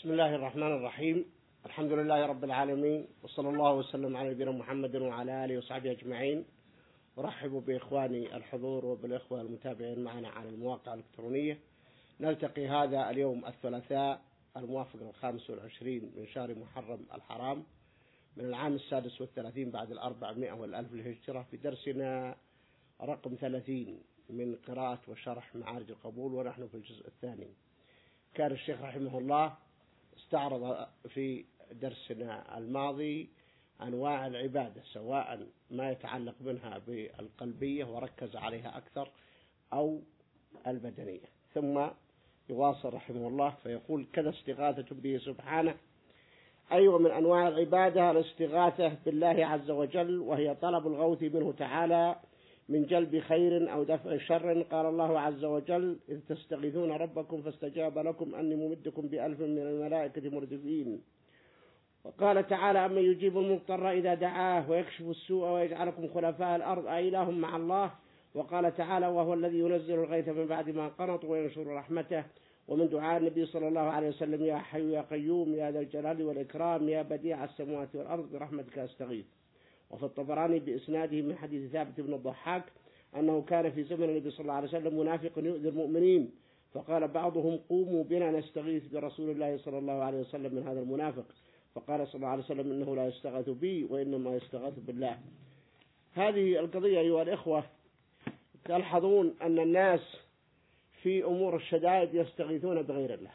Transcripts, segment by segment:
بسم الله الرحمن الرحيم. الحمد لله رب العالمين، وصلى الله وسلم على نبينا محمد وعلى آله وصحبه أجمعين. أرحب بإخواني الحضور وبالإخوة المتابعين معنا على المواقع الإلكترونية. نلتقي هذا اليوم الثلاثاء الموافق 25 من شهر محرم الحرام من العام 36 بعد 400 والألف للهجرة في درسنا رقم 30 من قراءة وشرح معارج القبول، ونحن في الجزء الثاني. كان الشيخ رحمه الله استعرض في درسنا الماضي أنواع العبادة، سواء ما يتعلق منها بالقلبية وركز عليها أكثر أو البدنية، ثم يواصل رحمه الله فيقول: كذا استغاثة به سبحانه. أيوة، من أنواع العبادة الاستغاثة بالله عز وجل، وهي طلب الغوث منه تعالى من جلب خير أو دفع شر. قال الله عز وجل: إذ تستغيثون ربكم فاستجاب لكم أني ممدكم ب1000 من الملائكة مردفين. وقال تعالى: أمن يجيب المضطر إذا دعاه ويكشف السوء ويجعلكم خلفاء الأرض أإله مع الله. وقال تعالى: وهو الذي ينزل الغيث من بعد ما قنط وينشر رحمته. ومن دعاء النبي صلى الله عليه وسلم: يا حي يا قيوم يا ذا الجلال والإكرام يا بديع السماوات والأرض برحمتك أستغيث. وفي الطبراني بإسناده من حديث ثابت بن الضحاك أنه كان في زمن النبي صلى الله عليه وسلم منافق يؤذي المؤمنين، فقال بعضهم: قوموا بنا نستغيث برسول الله صلى الله عليه وسلم من هذا المنافق. فقال صلى الله عليه وسلم: إنه لا يستغاث بي وإنما يستغاث بالله. هذه القضية أيها الإخوة، تلحظون أن الناس في أمور الشدائد يستغيثون بغير الله،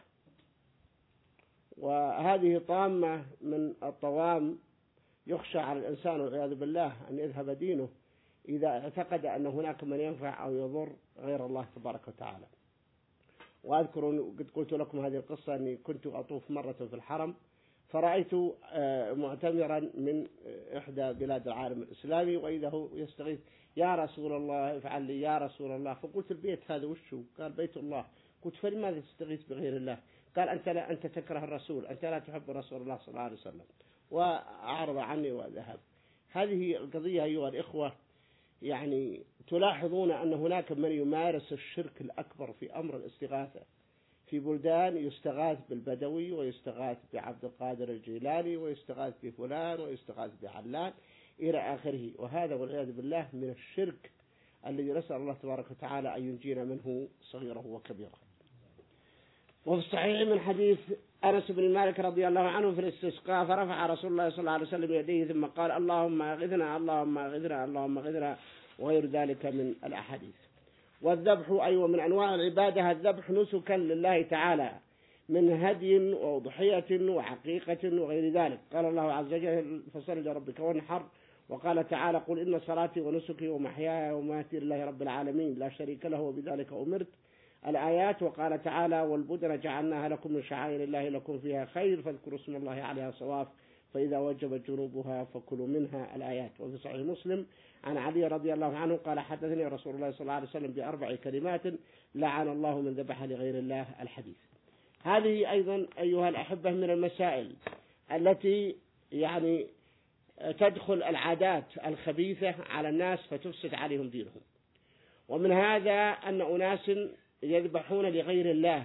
وهذه طامة من الطوام يخشى على الإنسان والعياذ بالله أن يذهب دينه إذا اعتقد أن هناك من ينفع أو يضر غير الله تبارك وتعالى. وأذكر قد قلت لكم هذه القصة أني كنت أطوف مرة في الحرم، فرأيت معتمرا من إحدى بلاد العالم الإسلامي، وإذا هو يستغيث: يا رسول الله افعل لي يا رسول الله. فقلت: البيت هذا وشو؟ قال: بيت الله. قلت: فلماذا تستغيث بغير الله؟ قال: أنت تكره الرسول، أنت لا تحب رسول الله صلى الله عليه وسلم. وأعرض عني وذهب. هذه القضية أيها الإخوة، يعني تلاحظون أن هناك من يمارس الشرك الأكبر في أمر الاستغاثة. في بلدان يستغاث بالبدوي، ويستغاث بعبد القادر الجيلاني، ويستغاث بفلان، ويستغاث بعلان إلى آخره، وهذا والعياذ بالله من الشرك الذي نسأل الله تبارك وتعالى أن ينجينا منه صغيره وكبيره. وفي الصحيح من حديث أنس بن مالك رضي الله عنه في الاستسقاء: فرفع رسول الله صلى الله عليه وسلم يديه ثم قال: اللهم أغثنا اللهم أغثنا اللهم أغثنا، وغير ذلك من الأحاديث. والذبح أيوة من أنواع العبادة، الذبح نسكا لله تعالى من هدي وضحية وعقيقة وغير ذلك. قال الله عز وجل: فصل لربك وانحر. وقال تعالى: قل إن صلاتي ونسكي ومحياي ومماتي لله رب العالمين لا شريك له وبذلك أمرت. الآيات. وقال تعالى: والبدن جعلناها لكم من شعائر الله لكم فيها خير فاذكروا اسم الله عليها صواف فإذا وجبت جنوبها فكلوا منها. الآيات. وفي صحيح مسلم عن علي رضي الله عنه قال: حدثني رسول الله صلى الله عليه وسلم ب4 كلمات لعن الله من ذبح لغير الله. الحديث. هذه أيضا أيها الأحبة من المسائل التي يعني تدخل العادات الخبيثة على الناس فتفسد عليهم دينهم. ومن هذا أن أناس يذبحون لغير الله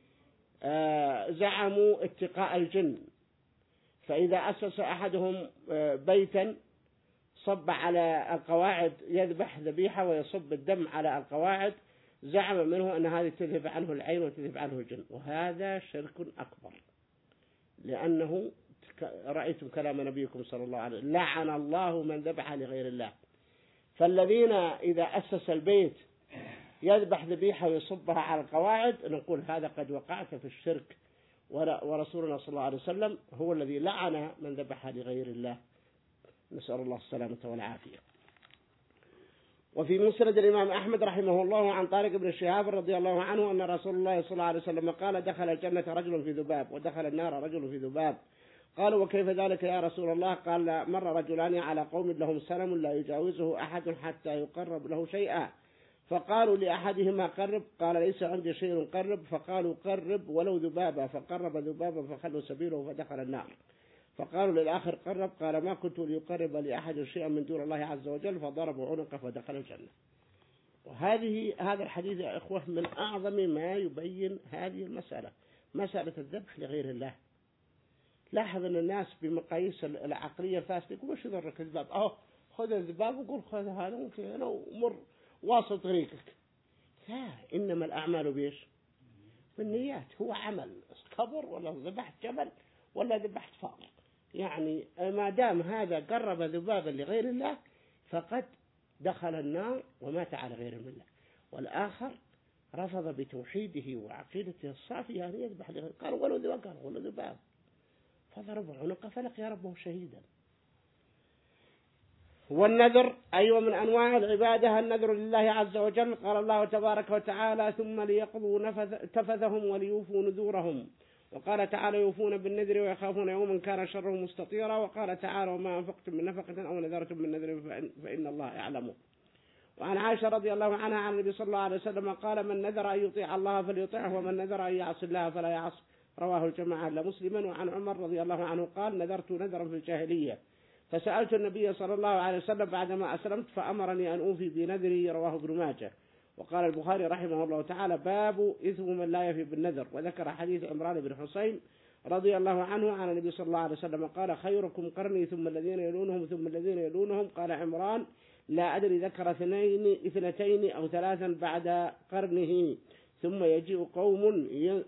زعموا اتقاء الجن، فإذا أسس أحدهم بيتا صب على القواعد، يذبح ذبيحة ويصب الدم على القواعد، زعم منه أن هذه تذهب عنه العين وتذهب عنه الجن، وهذا شرك أكبر، لأنه رأيتم كلام نبيكم صلى الله عليه وسلم: لعن الله من ذبح لغير الله. فالذين إذا أسس البيت يذبح ذبيحة ويصبها على القواعد نقول: هذا قد وقعت في الشرك، ورسولنا صلى الله عليه وسلم هو الذي لعن من ذبح لغير الله، نسأل الله السلامة والعافية. وفي مسند الإمام أحمد رحمه الله عن طارق بن شهاب رضي الله عنه أن رسول الله صلى الله عليه وسلم قال: دخل الجنة رجل في ذباب ودخل النار رجل في ذباب. قالوا: وكيف ذلك يا رسول الله؟ قال: مر رجلان على قوم لهم سلم لا يجاوزه أحد حتى يقرب له شيئا، فقالوا لأحدهما: قرب. قال: ليس عندي شيء قرب. فقالوا: قرب ولو ذبابا. فقرب ذبابا فخلوا سبيله فدخل النار. فقالوا للآخر: قرب. قال: ما كنت ليقرب لأحد شيئا من دون الله عز وجل. فضربوا عنقه فدخل الجنة. هذا الحديث يا إخوة من أعظم ما يبين هذه المسألة، مسألة الذبح لغير الله. لاحظ أن الناس بمقاييس العقلية الفاسدة يقول وش يضرك الذباب؟ خذ الذباب وقول خذ هذا ممكن أنا ومر واصل طريقك. لا، إنما الأعمال بيش بالنيات. هو عمل كبر ولا ذبحت جبل ولا ذبحت فار، يعني ما دام هذا قرب ذبابا لغير الله فقد دخل النار ومات على غير الله. والآخر رفض بتوحيده وعقيدته الصافية أن يذبح لغير، قال ولو ذباب، قال ولو ذباب، فضرب عنقه فلقي ربه شهيدا. والنذر أيوة من أنواع العبادة النذر لله عز وجل. قال الله تبارك وتعالى ثم ليقضوا تفثهم وليوفوا نذورهم. وقال تعالى يوفون بالنذر ويخافون يوما كان شره مستطيرا. وقال تعالى وما أنفقتم من نفقة أو نذرتم من نذر فإن الله يعلمه. وعن عائشة رضي الله عنها عن النبي صلى الله عليه وسلم قال من نذر أن يطيع الله فليطيعه ومن نذر أن يعصي الله فلا يعص، رواه الجماعة إلا مسلما. وعن عمر رضي الله عنه قال نذرت نذرا في الجاهلية فسألت النبي صلى الله عليه وسلم بعدما أسلمت فأمرني أن أوفي بنذري، رواه ابن ماجه. وقال البخاري رحمه الله تعالى باب إثم من لا يفي بالنذر. وذكر حديث عمران بن حسين رضي الله عنه عن النبي صلى الله عليه وسلم قال خيركم قرني ثم الذين يلونهم ثم الذين يلونهم. قال عمران لا أدري ذكر اثنتين أو ثلاثا بعد قرنه. ثم يجيء قوم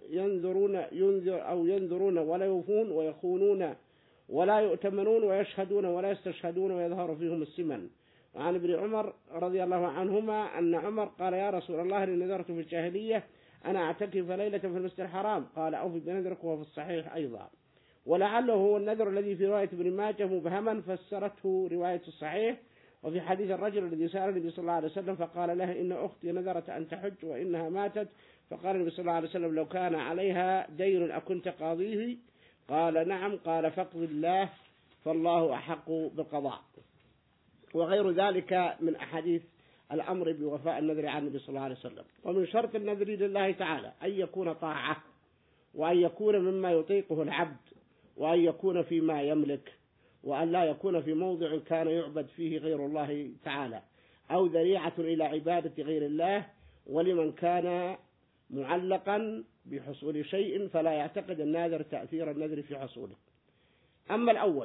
ينذرون ولا يوفون ويخونون ولا يؤتمنون ويشهدون ولا يستشهدون ويظهر فيهم السمن. وعن ابن عمر رضي الله عنهما أن عمر قال يا رسول الله إني نذرت في الجاهلية أنا أعتكف ليلة في المسجد الحرام. قال أوفي بنذرك وهو في الصحيح أيضا. ولعله هو النذر الذي في رواية ابن ماجه مبهما فسرته رواية الصحيح. وفي حديث الرجل الذي سأل النبي صلى الله عليه وسلم فقال له إن أختي نذرت أن تحج وإنها ماتت. فقال النبي صلى الله عليه وسلم لو كان عليها دين أكنت قاضيه؟ قال نعم. قال فاقض الله فالله أحق بالقضاء. وغير ذلك من أحاديث الأمر بوفاء النذر عن النبي صلى الله عليه وسلم. ومن شرط النذر لله تعالى أن يكون طاعة، وأن يكون مما يطيقه العبد، وأن يكون فيما يملك، وأن لا يكون في موضع كان يعبد فيه غير الله تعالى أو ذريعة إلى عبادة غير الله. ولمن كان معلقا بحصول شيء فلا يعتقد الناذر تأثير النذر في حصوله. أما الأول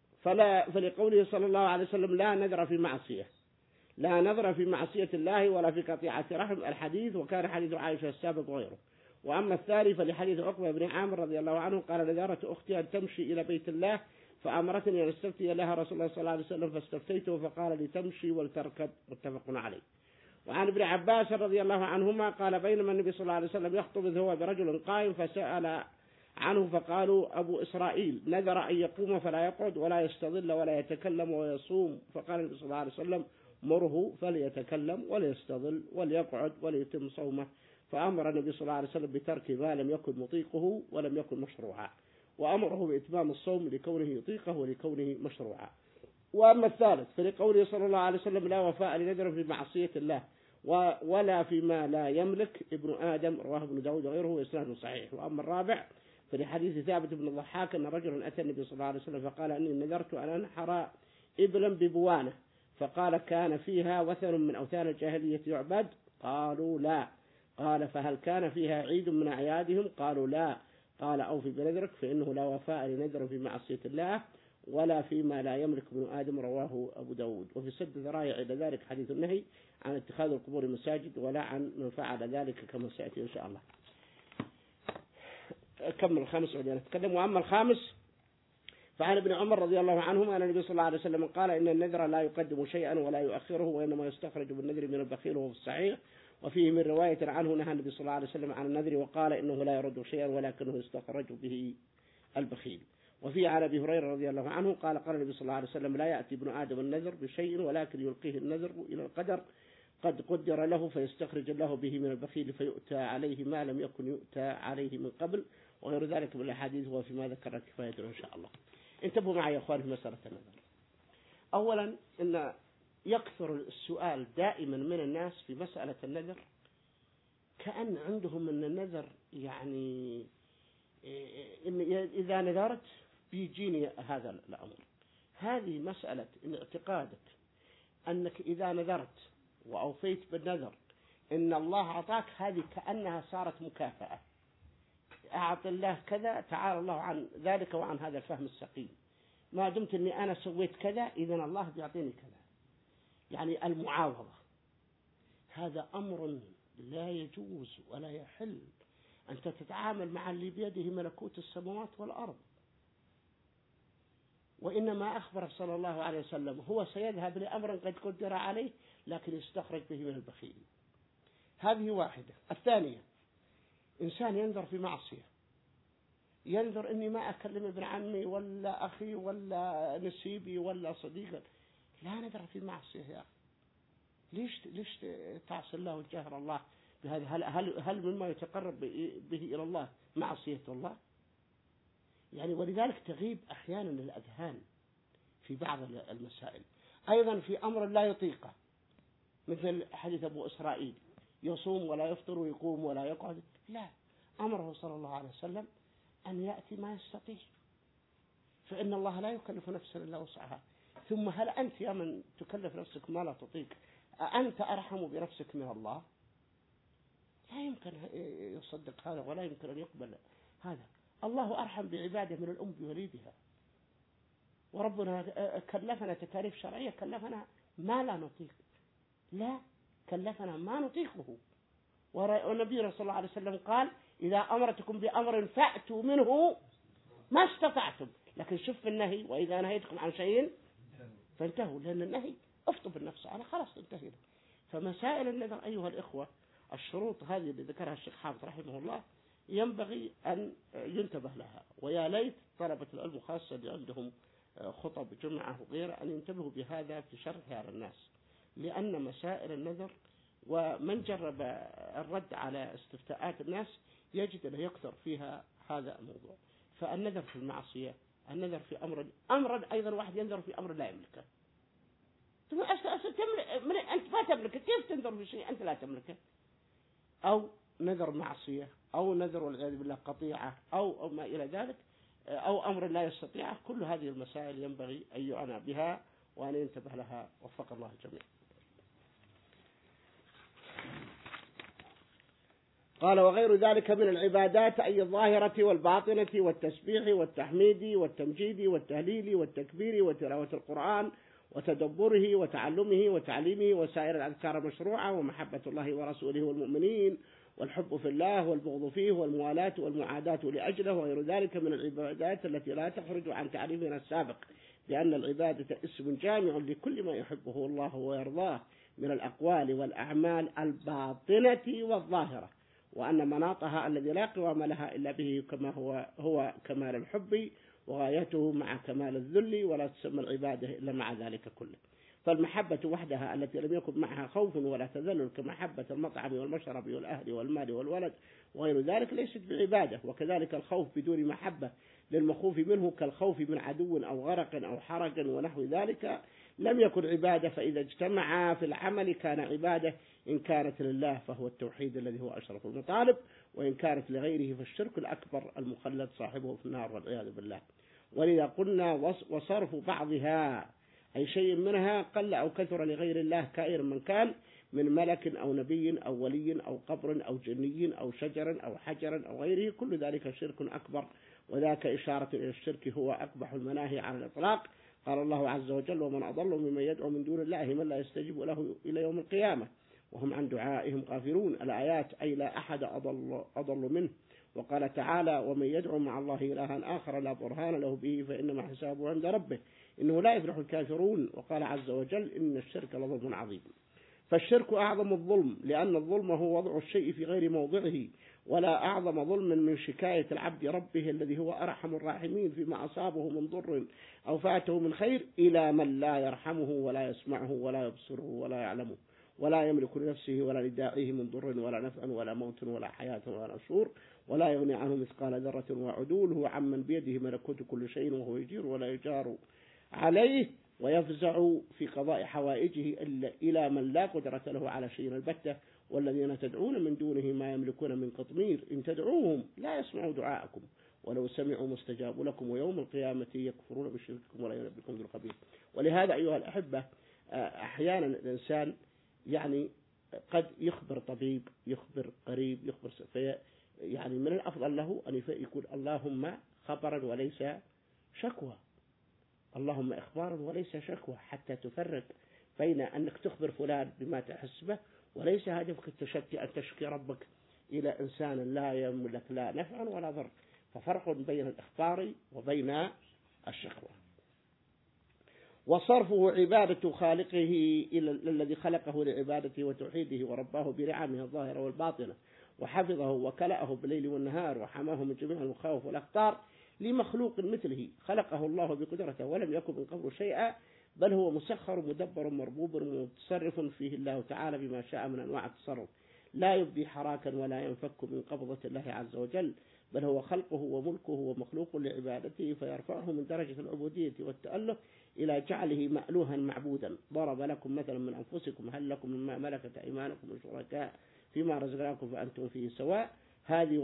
فلقوله صلى الله عليه وسلم لا نذر في معصية، لا نذر في معصية الله ولا في قطيعة رحم الحديث، وكان حديث عائشة السابق وغيره. وأما الثاني فلحديث عقبة بن عامر رضي الله عنه قال نذرت أختي أن تمشي إلى بيت الله فأمرتني أن استفتي لها رسول الله صلى الله عليه وسلم فاستفتيته فقال لي تمشي ولتركب، متفق عليه. وعن ابن عباس رضي الله عنهما قال بينما النبي صلى الله عليه وسلم يخطب هو برجل قائم فسأل عنه فقالوا أبو إسرائيل نذر أن يقوم فلا يقعد ولا يستظل ولا يتكلم ويصوم. فقال النبي صلى الله عليه وسلم مره فليتكلم وليستظل وليقعد وليتم صومه. فأمر النبي صلى الله عليه وسلم بترك ما لم يكن مطيقه ولم يكن مشروعا، وأمره بإتمام الصوم لكونه يطيقه ولكونه مشروعا. وأما الثالث فلقوله صلى الله عليه وسلم لا وفاء لنذر في معصية الله ولا فيما لا يملك ابن آدم، رواه ابن داود وغيره وإسناده صحيح. وأما الرابع فلحديث ثابت بن الضحاك أن رجلا أتى النبي صلى الله عليه وسلم فقال إني نذرت أن أنحر إبلا ببوانة، فقال كان فيها وثن من أوثان الجاهلية يعبد؟ قالوا لا. قال فهل كان فيها عيد من أعيادهم؟ قالوا لا. قال أوفي بنذرك فإنه لا وفاء لنذر في معصية الله ولا فيما لا يملك ابن آدم، رواه أبو داود. وفي سد ذرائع إلى ذلك حديث النهي عن اتخاذ القبور مساجد ولا عن من فعل ذلك كما سيأتي إن شاء الله. كمل الخامس وعلينا نتكلم. وأما الخامس فعن ابن عمر رضي الله عنهما أن النبي صلى الله عليه وسلم قال إن النذر لا يقدم شيئا ولا يؤخره وإنما يستخرج بالنذر من البخيل وهو في الصحيح. وفيه من رواية عنه نهى النبي صلى الله عليه وسلم عن النذر وقال إنه لا يرد شيئا ولكنه يستخرج به البخيل. وفي عن أبي هريرة رضي الله عنه قال قال النبي صلى الله عليه وسلم لا يأتي ابن آدم النذر بشيء ولكن يلقيه النذر إلى القدر قد قدر له فيستخرج الله به من البخيل فيؤتى عليه ما لم يكن يؤتى عليه من قبل. وغير ذلك من الأحاديث وفيما ذكر كفاية إن شاء الله. انتبهوا معي يا أخوان في مسألة النذر. أولا إن يكثر السؤال دائما من الناس في مسألة النذر كأن عندهم أن النذر يعني إن إذا نذرت بيجيني هذا الأمر. هذه مسألة إن اعتقادك أنك إذا نذرت وأوفيت بالنذر إن الله أعطاك، هذه كأنها صارت مكافأة. أعط الله كذا، تعالى الله عن ذلك وعن هذا الفهم السقيم. ما دمت أني أنا سويت كذا إذن الله بيعطيني كذا. يعني المعاوضة هذا أمر لا يجوز ولا يحل أنت تتعامل مع اللي بيده ملكوت السماوات والأرض. وإنما أخبر صلى الله عليه وسلم هو سيذهب لأمر قد قدر عليه لكن يستخرج به من البخيل. هذه واحدة. الثانية إنسان ينظر في معصية، ينظر إني ما أكلم ابن عمي ولا أخي ولا نسيبي ولا صديقي، لا نذر في معصية يا أخي. ليش تعصي الله وتجاهر الله بهذا؟ هل مما يتقرب به إلى الله معصية الله؟ يعني ولذلك تغيب أحيانا الأذهان في بعض المسائل. أيضا في أمر لا يطيقه، مثل حديث أبو إسرائيل يصوم ولا يفطر ويقوم ولا يقعد، لا، أمره صلى الله عليه وسلم أن يأتي ما يستطيع، فإن الله لا يكلف نفسا إلا وسعها. ثم هل أنت يا من تكلف نفسك ما لا تطيق أنت أرحم بنفسك من الله؟ لا يمكن يصدق هذا ولا يمكن أن يقبل هذا. الله أرحم بعباده من الأم بوليدها، وربنا كلفنا تكاليف شرعية، كلفنا ما لا نطيق، لا كلفنا ما نطيقه. والنبي صلى الله عليه وسلم قال إذا أمرتكم بأمر فأتوا منه ما استطعتم. لكن شوف النهي وإذا نهيتكم عن شيء فانتهوا، لأن النهي افطب النفس على خلاص انتهينا. فمسائل النذر أيها الإخوة الشروط هذه اللي ذكرها الشيخ حافظ رحمه الله ينبغي أن ينتبه لها، ويا ليت طلبة العلم خاصة اللي عندهم خطب جمعة وغيره أن ينتبهوا بهذا في شرحها على الناس، لأن مسائل النذر ومن جرب الرد على استفتاءات الناس يجد أنه يكثر فيها هذا الموضوع. فالنذر في المعصية، النذر في أمر أيضا واحد ينذر في أمر لا يملكه. أنت ما تملكه، كيف تنذر في شيء أنت لا تملكه؟ أو نذر معصية، أو نذر والعياذ بالله قطيعة، أو ما إلى ذلك، أو أمر لا يستطيعه. كل هذه المسائل ينبغي أن يعنى بها وأن ينتبه لها، وفق الله الجميع. قال وغير ذلك من العبادات أي الظاهرة والباطنة والتسبيح والتحميد والتمجيد والتهليل والتكبير وتلاوة القرآن وتدبره وتعلمه وتعليمه وسائر الأذكار المشروعة ومحبة الله ورسوله والمؤمنين والحب في الله والبغض فيه والموالاة والمعاداة لأجله وغير ذلك من العبادات التي لا تخرج عن تعريفنا السابق بأن العبادة اسم جامع لكل ما يحبه الله ويرضاه من الأقوال والأعمال الباطنة والظاهرة، وأن مناطها الذي لا قوام لها إلا به كما هو كمال الحب وغايته مع كمال الذل، ولا تسمى العبادة إلا مع ذلك كله. فالمحبة وحدها التي لم يكن معها خوف ولا تذلل كمحبة المطعم والمشرب والأهل والمال والولد وغير ذلك ليست بعبادة. وكذلك الخوف بدون محبة للمخوف منه كالخوف من عدو أو غرق أو حرق ونحو ذلك لم يكن عبادة. فإذا اجتمعا في العمل كان عبادة، إن كانت لله فهو التوحيد الذي هو أشرف المطالب، وإن كانت لغيره فالشرك الأكبر المخلد صاحبه في النار والعياذ بالله. ولذا قلنا وصرف بعضها أي شيء منها قل أو كثر لغير الله كائر من كان من ملك أو نبي أو ولي أو قبر أو جني أو شجر أو حجر أو غيره، كل ذلك شرك أكبر، وذاك إشارة إلى الشرك هو أقبح المناهي على الإطلاق. قال الله عز وجل ومن أضل ممن يدعو من دون الله من لا يستجيب له إلى يوم القيامة وهم عن دعائهم غافلون. الآيات أي لا أحد أضل منه. وقال تعالى ومن يدعو مع الله إلها آخر لا برهان له به فإنما حسابه عند ربه إنه لا يفلح الكافرون. وقال عز وجل إن الشرك لظلم عظيم. فالشرك أعظم الظلم، لأن الظلم هو وضع الشيء في غير موضعه، ولا أعظم ظلم من شكاية العبد ربه الذي هو أرحم الراحمين فيما أصابه من ضر أو فاته من خير إلى من لا يرحمه ولا يسمعه ولا يبصره ولا يعلمه ولا يملك لنفسه ولا لداعيه من ضر ولا نفع ولا موت ولا حياة ولا نشور ولا يغني عنه مثقال ذرة وعدوله عمن بيده ملكوت كل شيء وهو يجير ولا يجار عليه ويفزع في قضاء حوائجه إلى من لا قدرة له على شيء البتة. والذين تدعون من دونه ما يملكون من قطمير إن تدعوهم لا يسمعوا دعاءكم ولو سمعوا ما استجابوا لكم ويوم القيامة يكفرون بشرككم ولا ينبئكم بالخبير. ولهذا أيها الأحبة أحيانا الإنسان يعني قد يخبر طبيب، يخبر قريب، يخبر يعني من الأفضل له أن يقول اللهم خبرا وليس شكوى، اللهم إخبارا وليس شكوى، حتى تفرق بين أنك تخبر فلان بما تحس به، وليس هدفك التشكي أن تشكي ربك إلى إنسان لا يملك لا نفع ولا ضر. ففرق بين الإخبار وبين الشكوى. وصرفه عبادة خالقه إلى الذي خلقه لعبادته وتوحيده ورباه برعمه الظاهرة والباطنة، وحفظه وكلأه بالليل والنهار، وحماه من جميع المخاوف والأخطار، لمخلوق مثله خلقه الله بقدرته ولم يكن من قبل شيئا، بل هو مسخر مدبر مربوب متصرف فيه الله تعالى بما شاء من أنواع التصرف، لا يبدي حراكا ولا ينفك من قبضة الله عز وجل، بل هو خلقه وملكه ومخلوق لعبادته، فيرفعه من درجة العبودية والتأله إلى جعله مألوها معبودا. ضرب لكم مثلا من أنفسكم هل لكم مما ملكت أيمانكم من شركاء فيما رزقناكم فأنتم فيه سواء، هذا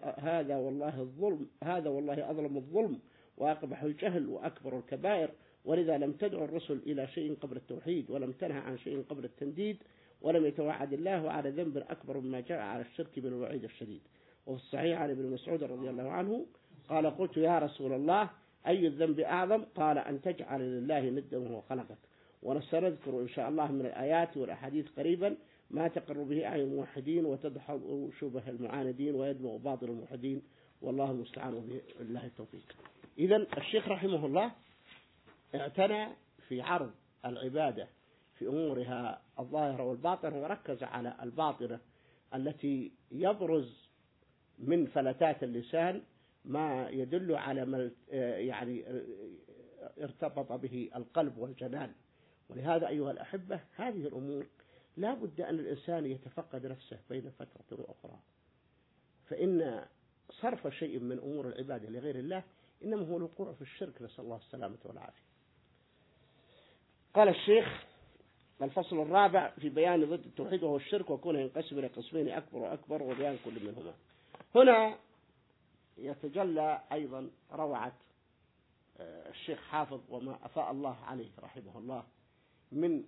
والله أظلم الظلم وأقبح الجهل وأكبر الكبائر. ولذا لم تدعو الرسل إلى شيء قبل التوحيد، ولم تنهى عن شيء قبل التنديد، ولم يتوعد الله على ذنب أكبر مما جاء على الشرك بالوعيد الشديد. وفي الصحيح عن ابن مسعود رضي الله عنه قال قلت يا رسول الله أي الذنب أعظم؟ قال أن تجعل لله ندا وهو خلقك. ونستذكر إن شاء الله من الآيات والأحاديث قريبا ما تقر به أعين الموحدين وتدحض شبه المعاندين ويدمغ باطل الموحدين، والله المستعان بالله التوفيق. إذن الشيخ رحمه الله اعتنى في عرض العبادة في أمورها الظاهرة والباطنة، وركز على الباطنة التي يبرز من فلتات اللسان ما يدل على ما يعني ارتبط به القلب والجنان. ولهذا أيها الأحبة هذه الأمور لا بد أن الإنسان يتفقد نفسه بين فترة وأخرى، فإن صرف شيء من أمور العبادة لغير الله إنما هو الوقوع في الشرك، نسأل الله السلامة والعافية. قال الشيخ الفصل الرابع في بيان ضد التوحيد وهو الشرك، وكونه ينقسم إلى قسمين أكبر وأكبر وبيان كل منهما. هنا يتجلى أيضا روعة الشيخ حافظ وما أفاء الله عليه رحمه الله من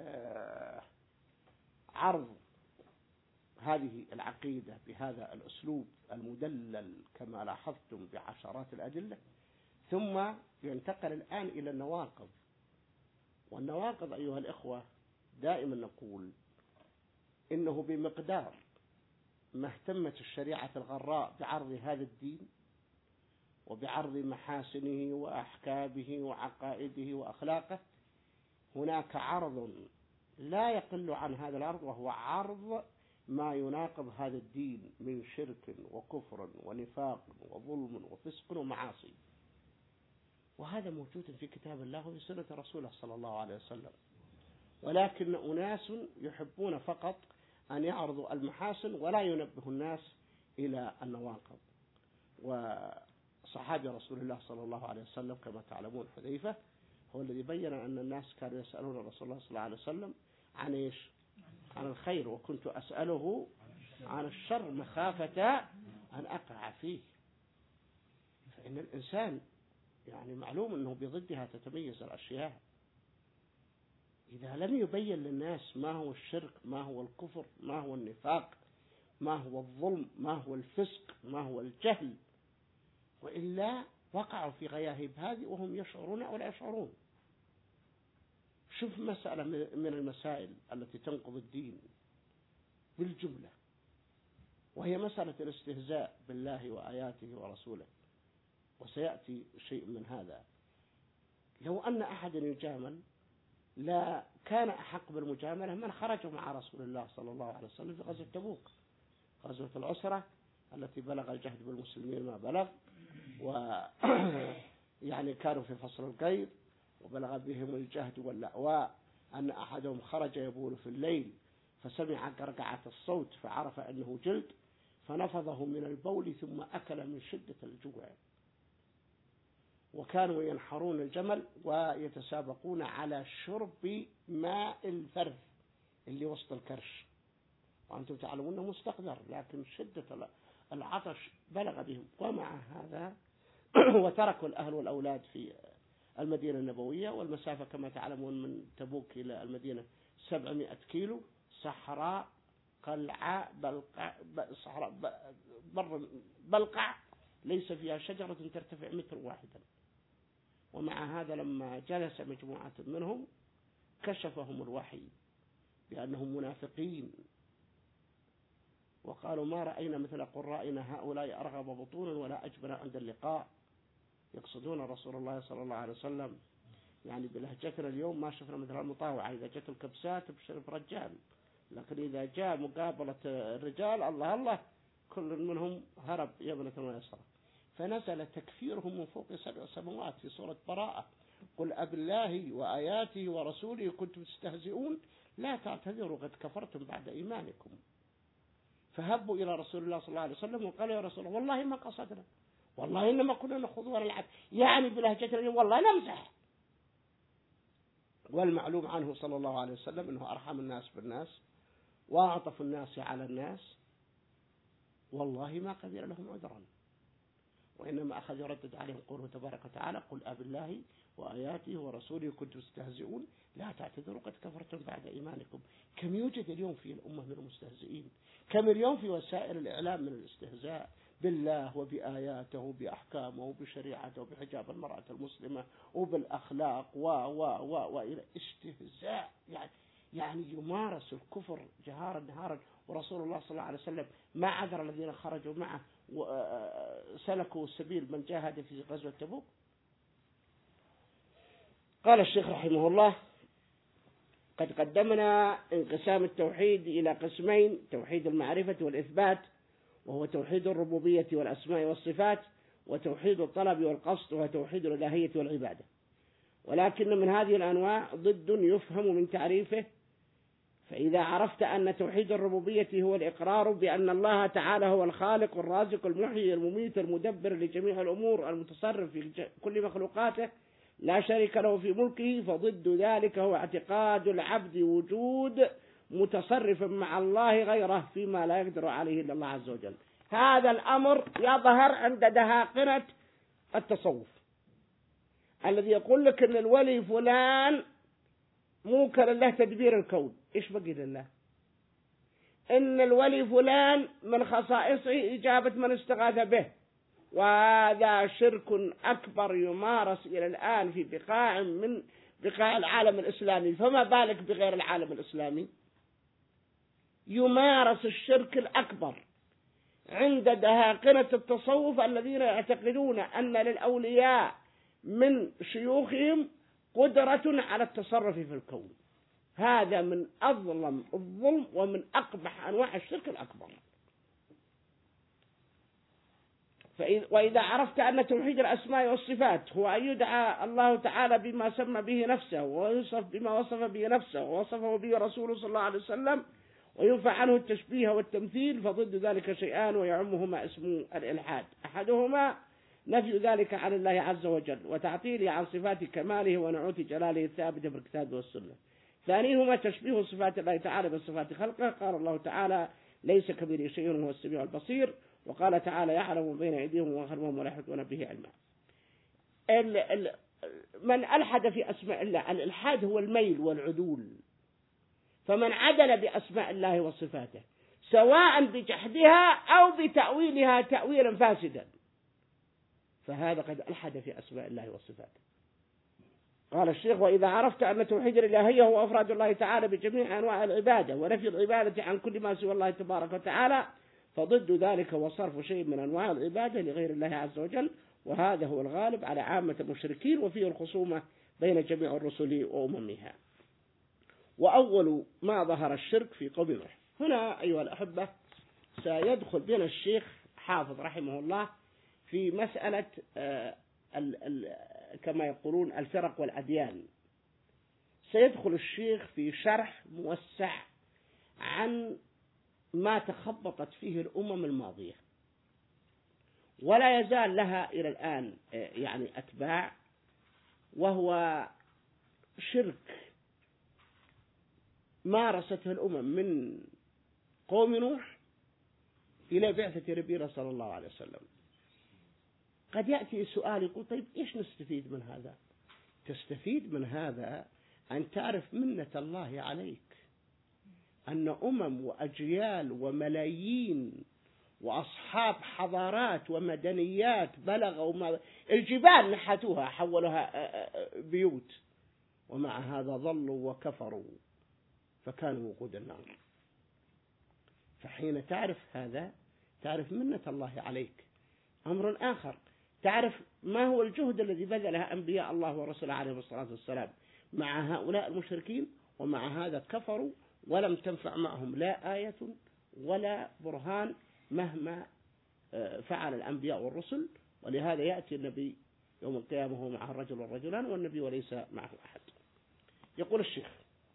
عرض هذه العقيدة بهذا الأسلوب المدلل كما لاحظتم بعشرات الأدلة، ثم ينتقل الآن إلى النواقض. والنواقض أيها الإخوة دائما نقول إنه بمقدار ما اهتمت الشريعة الغراء بعرض هذا الدين وبعرض محاسنه وأحكامه وعقائده وأخلاقه، هناك عرض لا يقل عن هذا العرض، وهو عرض ما يناقض هذا الدين من شرك وكفر ونفاق وظلم وفسق ومعاصي. وهذا موجود في كتاب الله وفي سنة رسوله صلى الله عليه وسلم، ولكن أناس يحبون فقط أن يعرضوا المحاسن ولا ينبه الناس إلى النواقض. وصحابي رسول الله صلى الله عليه وسلم كما تعلمون حذيفة هو الذي بين أن الناس كانوا يسألون رسول الله صلى الله عليه وسلم عن إيش؟ عن الخير، وكنت أسأله عن الشر مخافة أن أقع فيه. فإن الإنسان يعني معلوم أنه بضدها تتميز الأشياء. إذا لم يبين للناس ما هو الشرك، ما هو الكفر، ما هو النفاق، ما هو الظلم، ما هو الفسق، ما هو الجهل، وإلا وقعوا في غياهب هذه وهم يشعرون أو لا يشعرون. شوف مسألة من المسائل التي تنقض الدين بالجملة، وهي مسألة الاستهزاء بالله وآياته ورسوله، وسيأتي شيء من هذا. لو أن أحد يجامل لا كان أحق بالمجاملة من خرج مع رسول الله صلى الله عليه وسلم في غزوة تبوك، غزوة العسرة التي بلغ الجهد بالمسلمين ما بلغ، ويعني كانوا في فصل القيد وبلغ بهم الجهد واللأواء أن أحدهم خرج يبول في الليل فسمع قرقعة الصوت فعرف أنه جلد فنفضه من البول ثم أكل من شدة الجوع. وكانوا ينحرون الجمل ويتسابقون على شرب ماء الفرث اللي وسط الكرش، وأنتم تعلمون أنه مستقدر، لكن شدة العطش بلغ بهم. ومع هذا وتركوا الأهل والأولاد في المدينة النبوية، والمسافة كما تعلمون من تبوك إلى المدينة 700 كيلو، صحراء قلعاء بلقع ليس فيها شجرة ترتفع متر واحدا. ومع هذا لما جلس مجموعة منهم كشفهم الوحي بأنهم منافقين، وقالوا ما رأينا مثل قرائنا هؤلاء أرغب بطونا ولا أجبن عند اللقاء، يقصدون رسول الله صلى الله عليه وسلم. يعني بلهجتنا اليوم ما شفنا مثل المطاوعة، إذا جت الكبسات بشرف رجال، لكن إذا جاء مقابلة الرجال الله الله كل منهم هرب يمنة ويسرى. فنزل تكفيرهم من فوق 7 سماوات في سورة براءة: قل أبالله وآياته ورسوله كنتم تستهزئون لا تعتذروا قد كفرتم بعد إيمانكم. فهبوا إلى رسول الله صلى الله عليه وسلم وقالوا يا رسول الله والله ما قصدنا، والله إنما كنا نخوض ونلعب، يعني بلهجتنا والله نمزح. والمعلوم عنه صلى الله عليه وسلم أنه أرحم الناس بالناس وأعطف الناس على الناس، والله ما قبل لهم عذرا، وإنما أخذ يردد عليهم قوله تبارك وتعالى: قل أبالله وآياته ورسوله كنتم تستهزئون لا تعتذروا قد كفرتم بعد إيمانكم. كم يوجد اليوم في الأمة من المستهزئين، كم اليوم في وسائل الإعلام من الاستهزاء بالله وبآياته وبأحكامه وبشريعته وبحجاب المرأة المسلمة وبالأخلاق وإلى استهزاء، يعني يمارس الكفر جهارا نهارا. ورسول الله صلى الله عليه وسلم ما عذر الذين خرجوا معه وسلكوا السبيل من جاهد في غزوة تبوك. قال الشيخ رحمه الله: قد قدمنا انقسام التوحيد إلى قسمين: توحيد المعرفة والإثبات وهو توحيد الربوبية والأسماء والصفات، وتوحيد الطلب والقصد وهو توحيد الإلهية والعبادة. ولكن من هذه الأنواع ضد يفهم من تعريفه. فإذا عرفت أن توحيد الربوبية هو الإقرار بأن الله تعالى هو الخالق الرازق المحيي المميت المدبر لجميع الأمور المتصرف في كل مخلوقاته لا شريك له في ملكه، فضد ذلك هو اعتقاد العبد وجود متصرف مع الله غيره فيما لا يقدر عليه إلا الله عز وجل. هذا الأمر يظهر عند دهاقنة التصوف الذي يقول لك أن الولي فلان موكل الله تدبير الكون. إيش بقي لله؟ إن الولي فلان من خصائصه إجابة من استغاث به، وهذا شرك أكبر يمارس إلى الآن في بقاع من بقاع العالم الإسلامي، فما بالك بغير العالم الإسلامي. يمارس الشرك الأكبر عند دهاقنة التصوف الذين يعتقدون أن للأولياء من شيوخهم قدرة على التصرف في الكون. هذا من أظلم الظلم ومن أقبح أنواع الشرك الأكبر. وإذا عرفت أن توحيد الأسماء والصفات هو أن يدعى الله تعالى بما سمى به نفسه ويوصف بما وصف به نفسه ووصفه به رسوله صلى الله عليه وسلم وينفع عنه التشبيه والتمثيل، فضد ذلك شيئان ويعمهما اسم الإلحاد: أحدهما نفي ذلك عن الله عز وجل وتعطيله عن صفات كماله ونعوت جلاله الثابتة في الكتاب والسنة. ثانيهما تشبيه صفات الله تعالى بصفات خلقه. قال الله تعالى: ليس كمثله شيء وهو السميع البصير. وقال تعالى: يعلم بين أيديهم وخلفهم ولا يحيطون به علما. من ألحد في أسماء الله، الإلحاد هو الميل والعدول. فمن عدل بأسماء الله وصفاته سواء بجحدها أو بتأويلها تأويلا فاسدا، فهذا قد ألحد في أسماء الله وصفاته. قال الشيخ: وإذا عرفت أن توحيد الإلهية هو أفراد الله تعالى بجميع أنواع العبادة ونفي العبادة عن كل ما سوى الله تبارك وتعالى، فضد ذلك هو صرف شيء من أنواع العبادة لغير الله عز وجل، وهذا هو الغالب على عامة المشركين وفيه الخصومة بين جميع الرسل وأممها. وأول ما ظهر الشرك في قوم نوح. هنا أيها الأحبة سيدخل بنا الشيخ حافظ رحمه الله في مسألة كما يقولون الفرق والأديان. سيدخل الشيخ في شرح موسع عن ما تخبطت فيه الأمم الماضية ولا يزال لها إلى الآن يعني أتباع، وهو شرك مارسته الأمم من قوم نوح إلى بعثة نبينا صلى الله عليه وسلم. قد يأتي سؤال يقول: طيب إيش نستفيد من هذا؟ تستفيد من هذا أن تعرف منة الله عليك أن وأجيال وملايين وأصحاب حضارات ومدنيات بلغوا الجبال نحتوها حولوها بيوت، ومع هذا ظلوا وكفروا فكانوا وقود النار. فحين تعرف هذا تعرف منة الله عليك. أمر آخر، تعرف ما هو الجهد الذي بذله أنبياء الله ورسوله عليه الصلاة والسلام مع هؤلاء المشركين، ومع هذا كفروا ولم تنفع معهم لا آية ولا برهان مهما فعل الأنبياء والرسل. ولهذا يأتي النبي يوم القيامة وهو معه الرجل والرجلان والنبي وليس معه أحد. يقول الشيخ: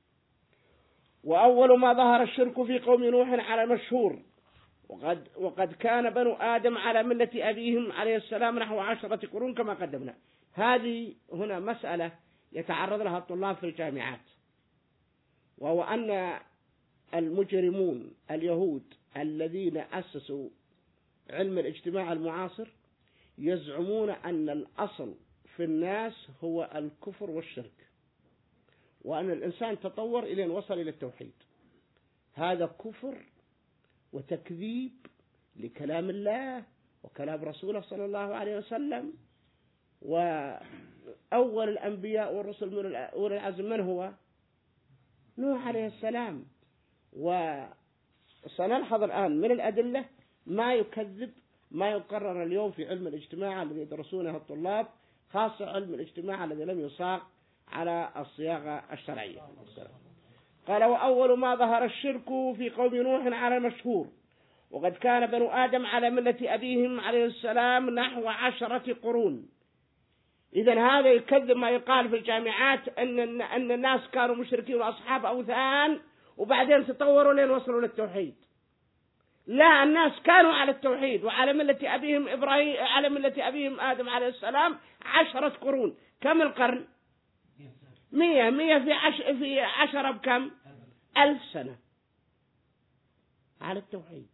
وأول ما ظهر الشرك في قوم نوح على المشهور، وقد كان بنو آدم على ملة أبيهم عليه السلام نحو 10 قرون كما قدمنا. هذه هنا مسألة يتعرض لها الطلاب في الجامعات، وهو أن المجرمون اليهود الذين أسسوا علم الاجتماع المعاصر يزعمون أن الأصل في الناس هو الكفر والشرك، وأن الإنسان تطور إلى أن وصل إلى التوحيد. هذا كفر وتكذيب لكلام الله وكلام رسوله صلى الله عليه وسلم. وأول الأنبياء والرسل من أولي العزم من هو؟ نوح عليه السلام. وسنلحظ الآن من الأدلة ما يكذب ما يقرر اليوم في علم الاجتماع الذي يدرسونه الطلاب، خاصة علم الاجتماع الذي لم يصاغ على الصياغة الشرعية. قال: وأول ما ظهر الشرك في قوم نوح على المشهور، وقد كان بنو آدم على ملة أبيهم عليه السلام نحو 10 قرون. إذن هذا يكذب ما يقال في الجامعات أن الناس كانوا مشركين وأصحاب أوثان وبعدين تطوروا لين وصلوا للتوحيد. لا، الناس كانوا على التوحيد وعلى ملة أبيهم إبراهيم، على ملة أبيهم آدم عليه السلام 10 قرون. كم القرن؟ 100 في 10 بكم؟ 1000 سنة على التوحيد.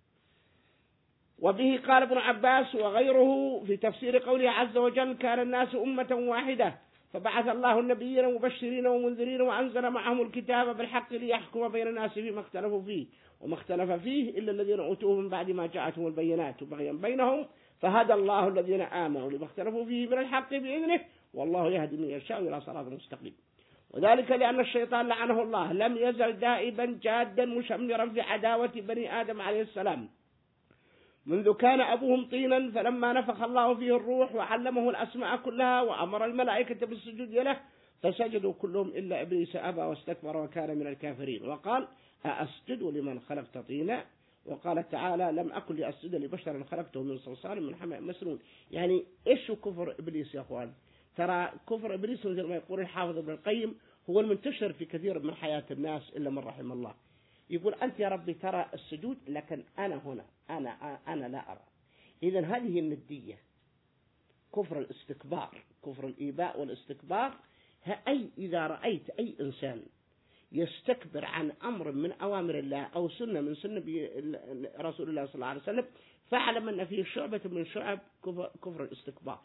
وبه قال ابن عباس وغيره في تفسير قوله عز وجل: كان الناس أمة واحدة فبعث الله النبيين مبشرين ومنذرين وأنزل معهم الكتاب بالحق ليحكم بين الناس فيما اختلفوا فيه وما اختلف فيه إلا الذين أوتوه من بعد ما جاءتهم البينات بغيا بينهم فهدى الله الذين آمنوا لما اختلفوا فيه من الحق بإذنه والله يهدي من يشاء إلى صراط مستقيم. وذلك لأن الشيطان لعنه الله لم يزل دائبا جادا مشمرا في عداوة بني آدم عليه السلام منذ كان أبوهم طينا، فلما نفخ الله فيه الروح وعلمه الأسماء كلها وأمر الملائكة بالسجود له فسجدوا كلهم إلا إبليس أبى واستكبر وكان من الكافرين وقال: أأسجد لمن خلقت طينا؟ وقال تعالى: لم أكن لأسجد لبشر خلقته من صلصال من حمأ مسنون. يعني إيش كفر إبليس يا أخوان؟ ترى كفر إبليس مثل ما يقول الحافظ ابن القيم هو المنتشر في كثير من حياة الناس إلا من رحم الله. يقول: أنت يا ربي ترى السجود لكن أنا هنا أنا لا أرى. إذن هذه الندية، كفر الاستكبار، كفر الإيباء والاستكبار. أي إذا رأيت أي إنسان يستكبر عن أمر من أوامر الله أو سنة من سنة رسول الله صلى الله عليه وسلم فاعلم أن فيه شعبة من شعب كفر الاستكبار.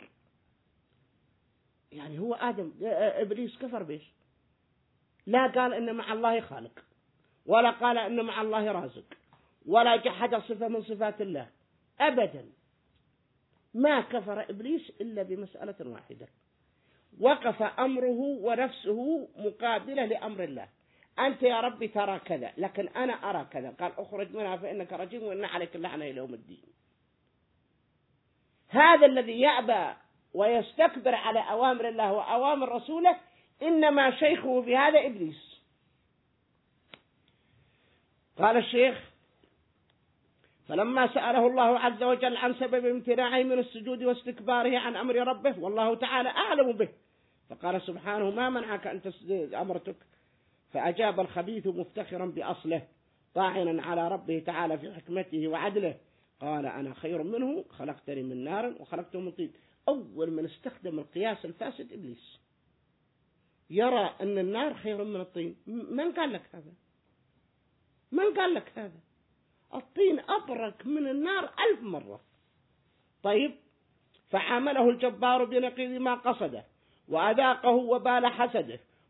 يعني هو إبليس كفر بيش؟ لا قال إن مع الله خالق، ولا قال إن مع الله رازق، ولا جحد صفة من صفات الله أبدا. ما كفر إبليس إلا بمسألة واحدة: وقف أمره ونفسه مقابلة لأمر الله. أنت يا ربي ترى كذا لكن أنا أرى كذا، قال: أخرج منها فإنك رجيم وإن عليك اللعنة إلى يوم الدين. هذا الذي يأبى ويستكبر على أوامر الله وأوامر رسوله إنما شيخه بهذا إبليس. قال الشيخ: فلما سأله الله عز وجل عن سبب امتناعه من السجود واستكباره عن أمر ربه والله تعالى أعلم به، فقال سبحانه: ما منعك أن تسجد أمرتك؟ فأجاب الخبيث مفتخرا بأصله طاعنا على ربه تعالى في حكمته وعدله، قال: أنا خير منه خلقتني من نار وخلقته من طين. أول من استخدم القياس الفاسد إبليس، يرى أن النار خير من الطين. من قال لك هذا؟ من قال لك هذا؟ الطين أبرك من النار 1000 مرة. طيب، فعامله الجبار بنقيض ما قصده وأذاقه وبال حسده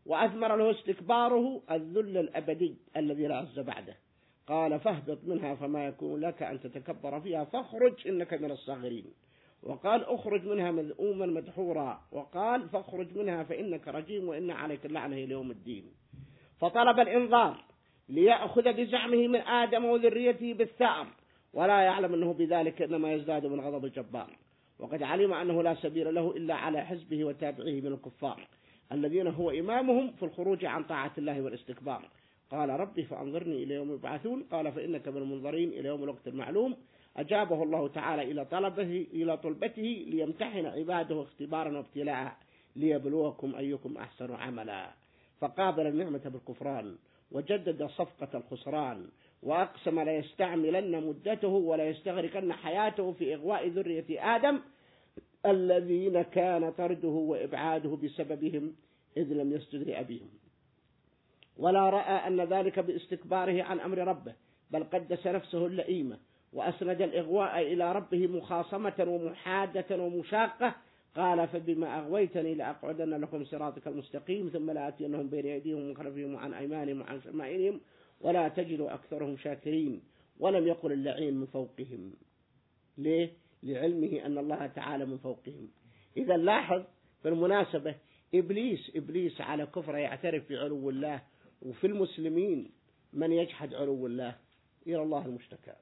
وأثمر له استكباره الذل الأبدي الذي لا عز بعده. قال فاهبط منها فما يكون لك أن تتكبر فيها فاخرج إنك من الصاغرين. وقال اخرج منها مذءوما مدحورا. وقال فاخرج منها فإنك رجيم وإن عليك اللعنة إلى يوم الدين. فطلب الإنظار ليأخذ بزعمه من آدم وذريته بالثأر، ولا يعلم أنه بذلك إنما يزداد من غضب الجبار، وقد علم أنه لا سبيل له إلا على حزبه وتابعه من الكفار الذين هو إمامهم في الخروج عن طاعة الله والاستكبار. قال ربي فأنظرني إلى يوم يبعثون. قال فإنك من المنظرين إلى يوم الوقت المعلوم. أجابه الله تعالى إلى طلبته ليمتحن عباده اختبارا وابتلاء ليبلوكم أيكم أحسن عملا. فقابل النعمة بالكفران وجدد صفقة الخسران، وأقسم لا يستعملن مدته ولا يستغرقن حياته في إغواء ذرية آدم الذين كان طرده وإبعاده بسببهم إذ لم يسجد لأبيهم، ولا رأى أن ذلك باستكباره عن أمر ربه، بل قدس نفسه اللئيمة وأسند الإغواء إلى ربه مخاصمة ومحادة ومشاقة. قال فبما أغويتني لأقعدن لكم صراطك المستقيم ثم لآتينهم بين أيديهم ومن خلفهم وعن أيمانهم وعن شمائلهم ولا تجد أكثرهم شاكرين. ولم يقل اللعين من فوقهم. ليه؟ لعلمه أن الله تعالى من فوقهم. إذا لاحظ بالمناسبة إبليس على كفر يعترف بعلو الله، وفي المسلمين من يجحد علو الله. إلى الله المشتكى.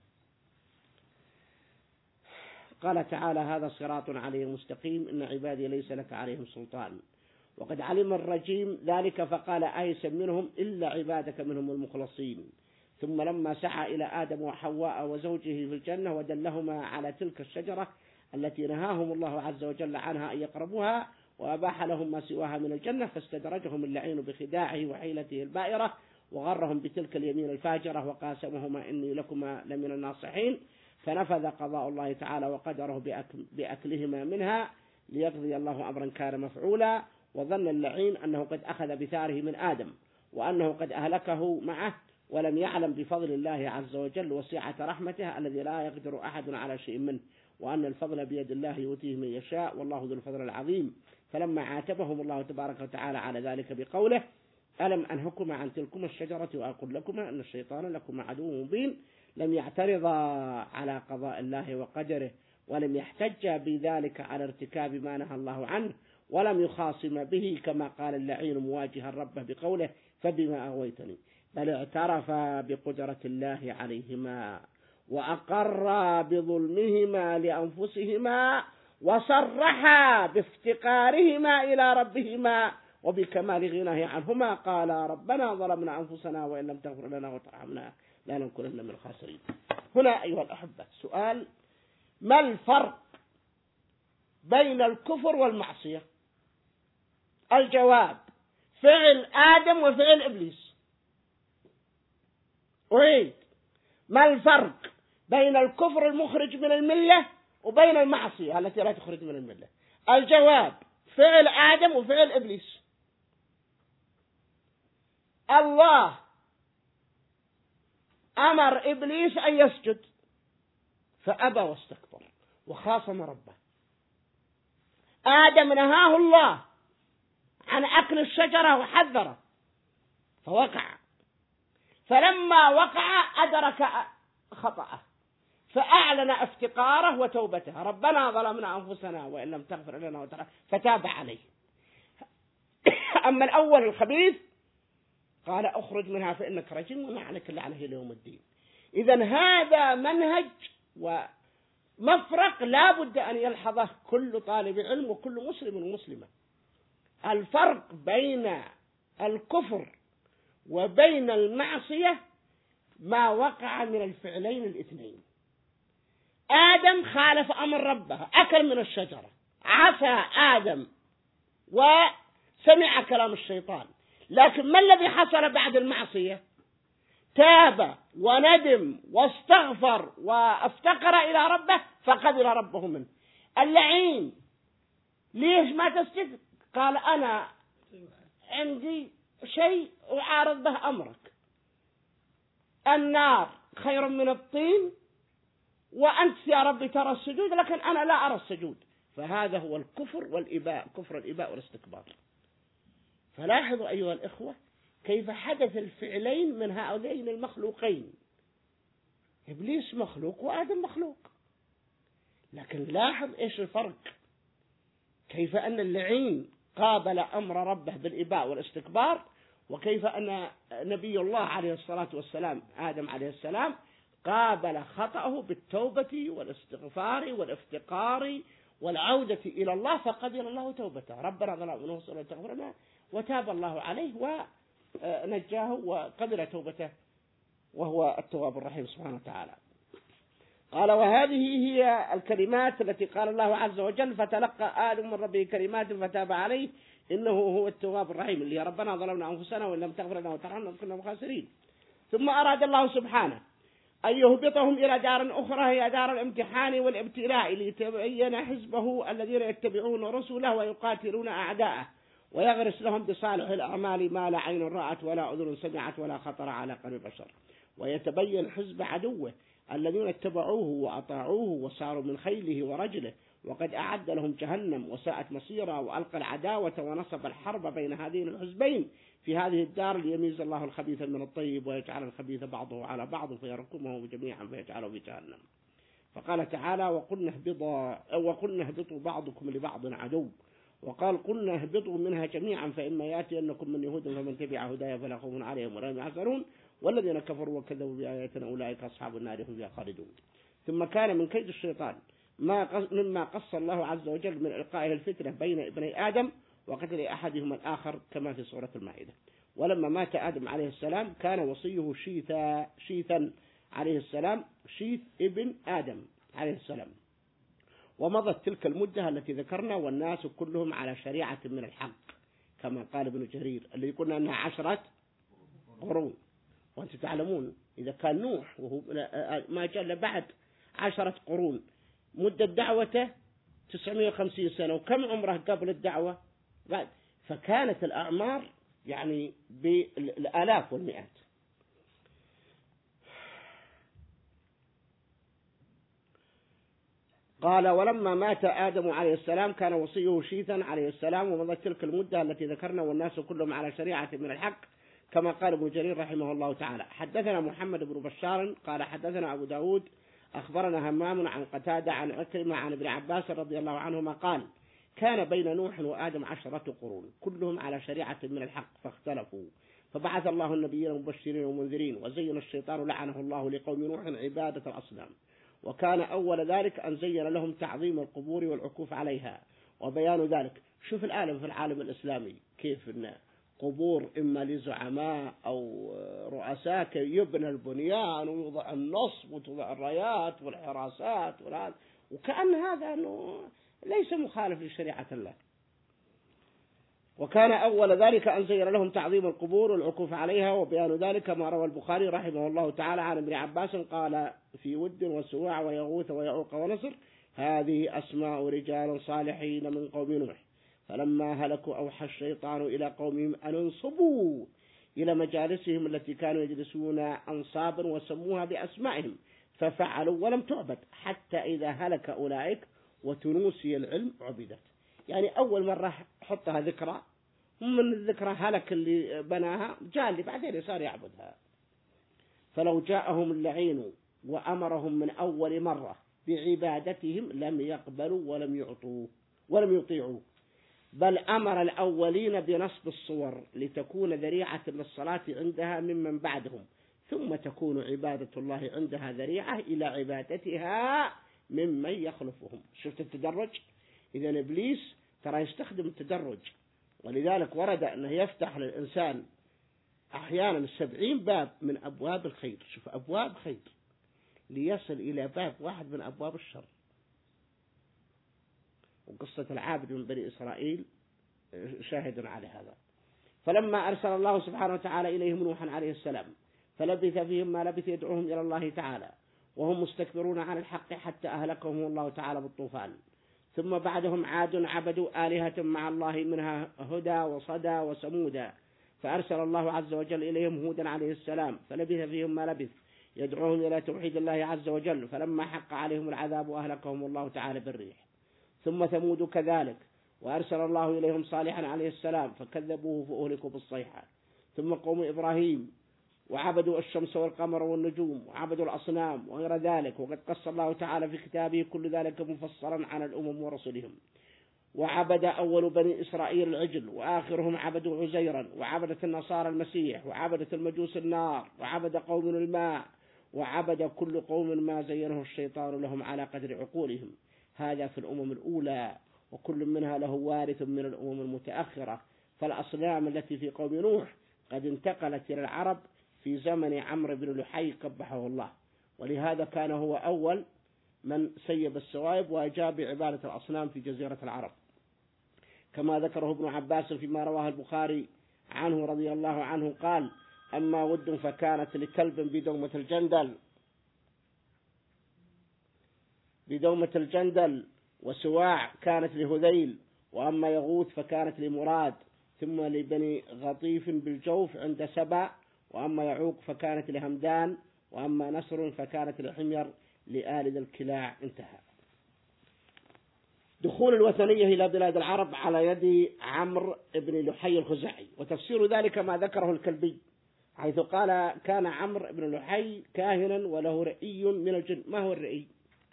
قال تعالى هذا صراط عليه مستقيم إن عبادي ليس لك عليهم سلطان. وقد علم الرجيم ذلك فقال أيس منهم إلا عبادك منهم المخلصين. ثم لما سعى إلى آدم وحواء وزوجه في الجنة ودلهما على تلك الشجرة التي نهاهم الله عز وجل عنها أن يقربوها وأباح لهم ما سواها من الجنة، فاستدرجهم اللعين بخداعه وحيلته البائرة وغرهم بتلك اليمين الفاجرة وقاسمهما إني لكما لمن الناصحين، فنفذ قضاء الله تعالى وقدره بأكلهما منها ليقضي الله أمرا كان مفعولا. وظن اللعين أنه قد أخذ بثاره من آدم وأنه قد أهلكه معه، ولم يعلم بفضل الله عز وجل وسعة رحمته الذي لا يقدر أحد على شيء منه، وأن الفضل بيد الله يؤتيه من يشاء والله ذو الفضل العظيم. فلما عاتبهم الله تبارك وتعالى على ذلك بقوله ألم أنهكما عن تلكما الشجرة وأقول لكما أن الشيطان لكما عدو مبين، لم يعترضا على قضاء الله وقدره، ولم يحتج بذلك على ارتكاب ما نهى الله عنه، ولم يخاصم به كما قال اللعين مواجها ربه بقوله فبما أغويتني، بل اعترف بقدرة الله عليهما وأقر بظلمهما لأنفسهما وصرحا بافتقارهما إلى ربهما وبكمال غناه عنهما. قال ربنا ظلمنا أنفسنا وإن لم تغفر لنا وترحمنا لنكونن من الخاسرين. هنا أيها الأحبة سؤال: ما الفرق بين الكفر والمعصية؟ الجواب: فعل آدم وفعل إبليس. أعيد: ما الفرق بين الكفر المخرج من الملة وبين المعصية التي لا تخرج من الملة؟ الجواب: فعل آدم وفعل إبليس. الله أمر إبليس أن يسجد فأبى واستكبر وخاصم ربه. آدم نهاه الله عن أكل الشجرة وحذره فوقع، فلما وقع أدرك خطأه فأعلن افتقاره وتوبته: ربنا ظلمنا أنفسنا وإن لم تغفر لنا وترحمنا، فتاب عليه. أما الأول الخبيث قال اخرج منها فإنك رجيم وما عليك اللعنة إلى يوم الدين. إذن هذا منهج ومفرق لا بد أن يلحظه كل طالب علم وكل مسلم ومسلمة. الفرق بين الكفر وبين المعصية ما وقع من الفعلين الاثنين. آدم خالف أمر ربه، أكل من الشجرة، عصى آدم وسمع كلام الشيطان، لكن ما الذي حصل بعد المعصية؟ تاب وندم واستغفر وافتقر إلى ربه فقبل ربه منه. اللعين ليش ما تسجد؟ قال أنا عندي شيء أعارض به أمرك، النار خير من الطين وأنت يا ربي ترى السجود لكن أنا لا أرى السجود. فهذا هو الكفر والإباء، كفر الإباء والاستكبار. فلاحظوا أيها الإخوة كيف حدث الفعلين من هؤلاء المخلوقين. إبليس مخلوق وآدم مخلوق، لكن لاحظ إيش الفرق، كيف أن اللعين قابل أمر ربه بالإباء والاستكبار، وكيف أن نبي الله عليه الصلاة والسلام آدم عليه السلام قابل خطأه بالتوبة والاستغفار والافتقار والعودة إلى الله، فقبل الله توبته. ربنا ظلمنا أنفسنا وتغفر لنا وتاب الله عليه ونجاه وقبل توبته، وهو التواب الرحيم سبحانه وتعالى. قال وهذه هي الكلمات التي قال الله عز وجل فتلقى آدم من ربه كلمات فتاب عليه إنه هو التواب الرحيم، اللي ربنا ظلمنا أنفسنا وإن لم تغفر لنا وترحمنا كنا خاسرين. ثم أراد الله سبحانه أن يهبطهم إلى دار أخرى هي دار الامتحان والابتلاء ليتبين حزبه الذين يتبعون رسله ويقاتلون أعداءه ويغرس لهم بصالح الأعمال ما لا عين رأت ولا أذن سمعت ولا خطر على قلب بشر، ويتبين حزب عدوه الذين اتبعوه وأطاعوه وساروا من خيله ورجله، وقد أعد لهم جهنم وساءت مصيرا، وألقى العداوة ونصب الحرب بين هذين الحزبين في هذه الدار ليميز الله الخبيث من الطيب ويجعل الخبيث بعضه على بعض فيركمه جميعا فيجعله في جهنم. فقال تعالى وقلنا اهبطوا بعضكم لبعض عدو، وقال قلنا اهبطوا منها جميعا فإما يأتينكم من يهود فمن تبع هدايا فلا خوف عليهم ولا هم يحزنون والذين كفروا وكذبوا بآياتنا أولئك أصحاب النار هم فيها خالدون. ثم كان من كيد الشيطان مما قص الله عز وجل من إلقائه الفتنة بين ابني آدم وقتل أحدهما الآخر كما في سورة المائدة. ولما مات آدم عليه السلام كان وصيه شيثا عليه السلام، شيث ابن آدم عليه السلام، ومضت تلك المدة التي ذكرنا والناس كلهم على شريعة من الحق كما قال ابن جرير اللي يقولنا أنها 10 قرون. وأنتم تعلمون إذا كان نوح وهو ما جاء إلا بعد 10 قرون، مدة دعوته 950 سنة، وكم عمره قبل الدعوة بعد، فكانت الأعمار يعني بالآلاف والمئات. قال ولما مات آدم عليه السلام كان وصيه شيثا عليه السلام، ومضت تلك المدة التي ذكرنا والناس كلهم على شريعة من الحق كما قال ابن جرير رحمه الله تعالى. حدثنا محمد بن بشار قال حدثنا أبو داود أخبرنا همام عن قتادة عن عكرمة عن ابن عباس رضي الله عنهما قال كان بين نوح وآدم 10 قرون كلهم على شريعة من الحق فاختلفوا، فبعث الله النبيين مبشرين ومنذرين، وزين الشيطان لعنه الله لقوم نوح عبادة الأصنام، وكان أول ذلك أن زين لهم تعظيم القبور والعكوف عليها وبيان ذلك. شوف الآن في العالم الإسلامي كيف إن قبور إما لزعماء أو رؤساء يبنى البنيان ويوضع النصب وتوضع الرايات والحراسات وكأن هذا أنه ليس مخالف لشريعة الله. وكان أول ذلك أن زين لهم تعظيم القبور والعكوف عليها وبيان ذلك ما روى البخاري رحمه الله تعالى عن ابن عباس قال في ود وسواع ويغوث ويعوق ونصر هذه أسماء رجال صالحين من قوم نوح، فلما هلكوا أوحى الشيطان إلى قومهم أن انصبوا إلى مجالسهم التي كانوا يجلسون أنصابا وسموها بأسمائهم ففعلوا ولم تعبد حتى إذا هلك أولئك وتنوسي العلم عبدت. يعني أول مرة حطها ذكرى، من الذكرى هلك اللي بناها جاء اللي بعدين صار يعبدها. فلو جاءهم اللعين وأمرهم من أول مرة بعبادتهم لم يقبلوا ولم يطيعوا، بل أمر الأولين بنصب الصور لتكون ذريعة للصلاة عندها ممن بعدهم، ثم تكون عبادة الله عندها ذريعة إلى عبادتها ممن يخلفهم. شفت التدرج؟ إذا إبليس ترى يستخدم التدرج، ولذلك ورد أنه يفتح للإنسان أحيانا 70 باب من أبواب الخير، شوف أبواب خير، ليصل إلى باب واحد من أبواب الشر. وقصة العابد من بني إسرائيل شاهد على هذا. فلما أرسل الله سبحانه وتعالى إليهم نوحا عليه السلام فلبث فيهم ما لبث يدعوهم إلى الله تعالى وهم مستكبرون عن الحق حتى أهلكهم الله تعالى بالطوفان. ثم بعدهم عاد عبدوا آلهة مع الله منها هدى وصدى وسمودا، فأرسل الله عز وجل إليهم هودا عليه السلام فلبث فيهم ما لبث يدعوهم إلى توحيد الله عز وجل، فلما حق عليهم العذاب أهلكهم الله تعالى بالريح. ثم ثمود كذلك، وأرسل الله إليهم صالحا عليه السلام فكذبوه فأهلكوا بالصيحة. ثم قوم إبراهيم وعبدوا الشمس والقمر والنجوم وعبدوا الأصنام وغير ذلك، وقد قص الله تعالى في كتابه كل ذلك مفصلا عن الأمم ورسلهم. وعبد أول بني إسرائيل العجل، وآخرهم عبدوا عزيرا، وعبدت النصارى المسيح، وعبدت المجوس النار، وعبد قوم الماء، وعبد كل قوم ما زينه الشيطان لهم على قدر عقولهم. هذا في الأمم الأولى، وكل منها له وارث من الأمم المتأخرة. فالأصنام التي في قوم نوح قد انتقلت إلى العرب في زمن عمرو بن لحي قبحه الله، ولهذا كان هو أول من سيب السوائب وأجاب بعبادة الأصنام في جزيرة العرب، كما ذكره ابن عباس فيما رواه البخاري عنه رضي الله عنه قال: أما ود فكانت لكلب بدومة الجندل، وسواع كانت لهذيل، وأما يغوث فكانت لمراد، ثم لبني غطيف بالجوف عند سبع، وأما يعوق فكانت لهمدان، وأما نصر فكانت لحمير لآل ذي الكلاع. انتهى. دخول الوثنية إلى بلاد العرب على يد عمرو بن لحي الخزاعي، وتفسير ذلك ما ذكره الكلبي، حيث قال: كان عمرو بن لحي كاهنا وله رئي من الجن. ما هو الرئي؟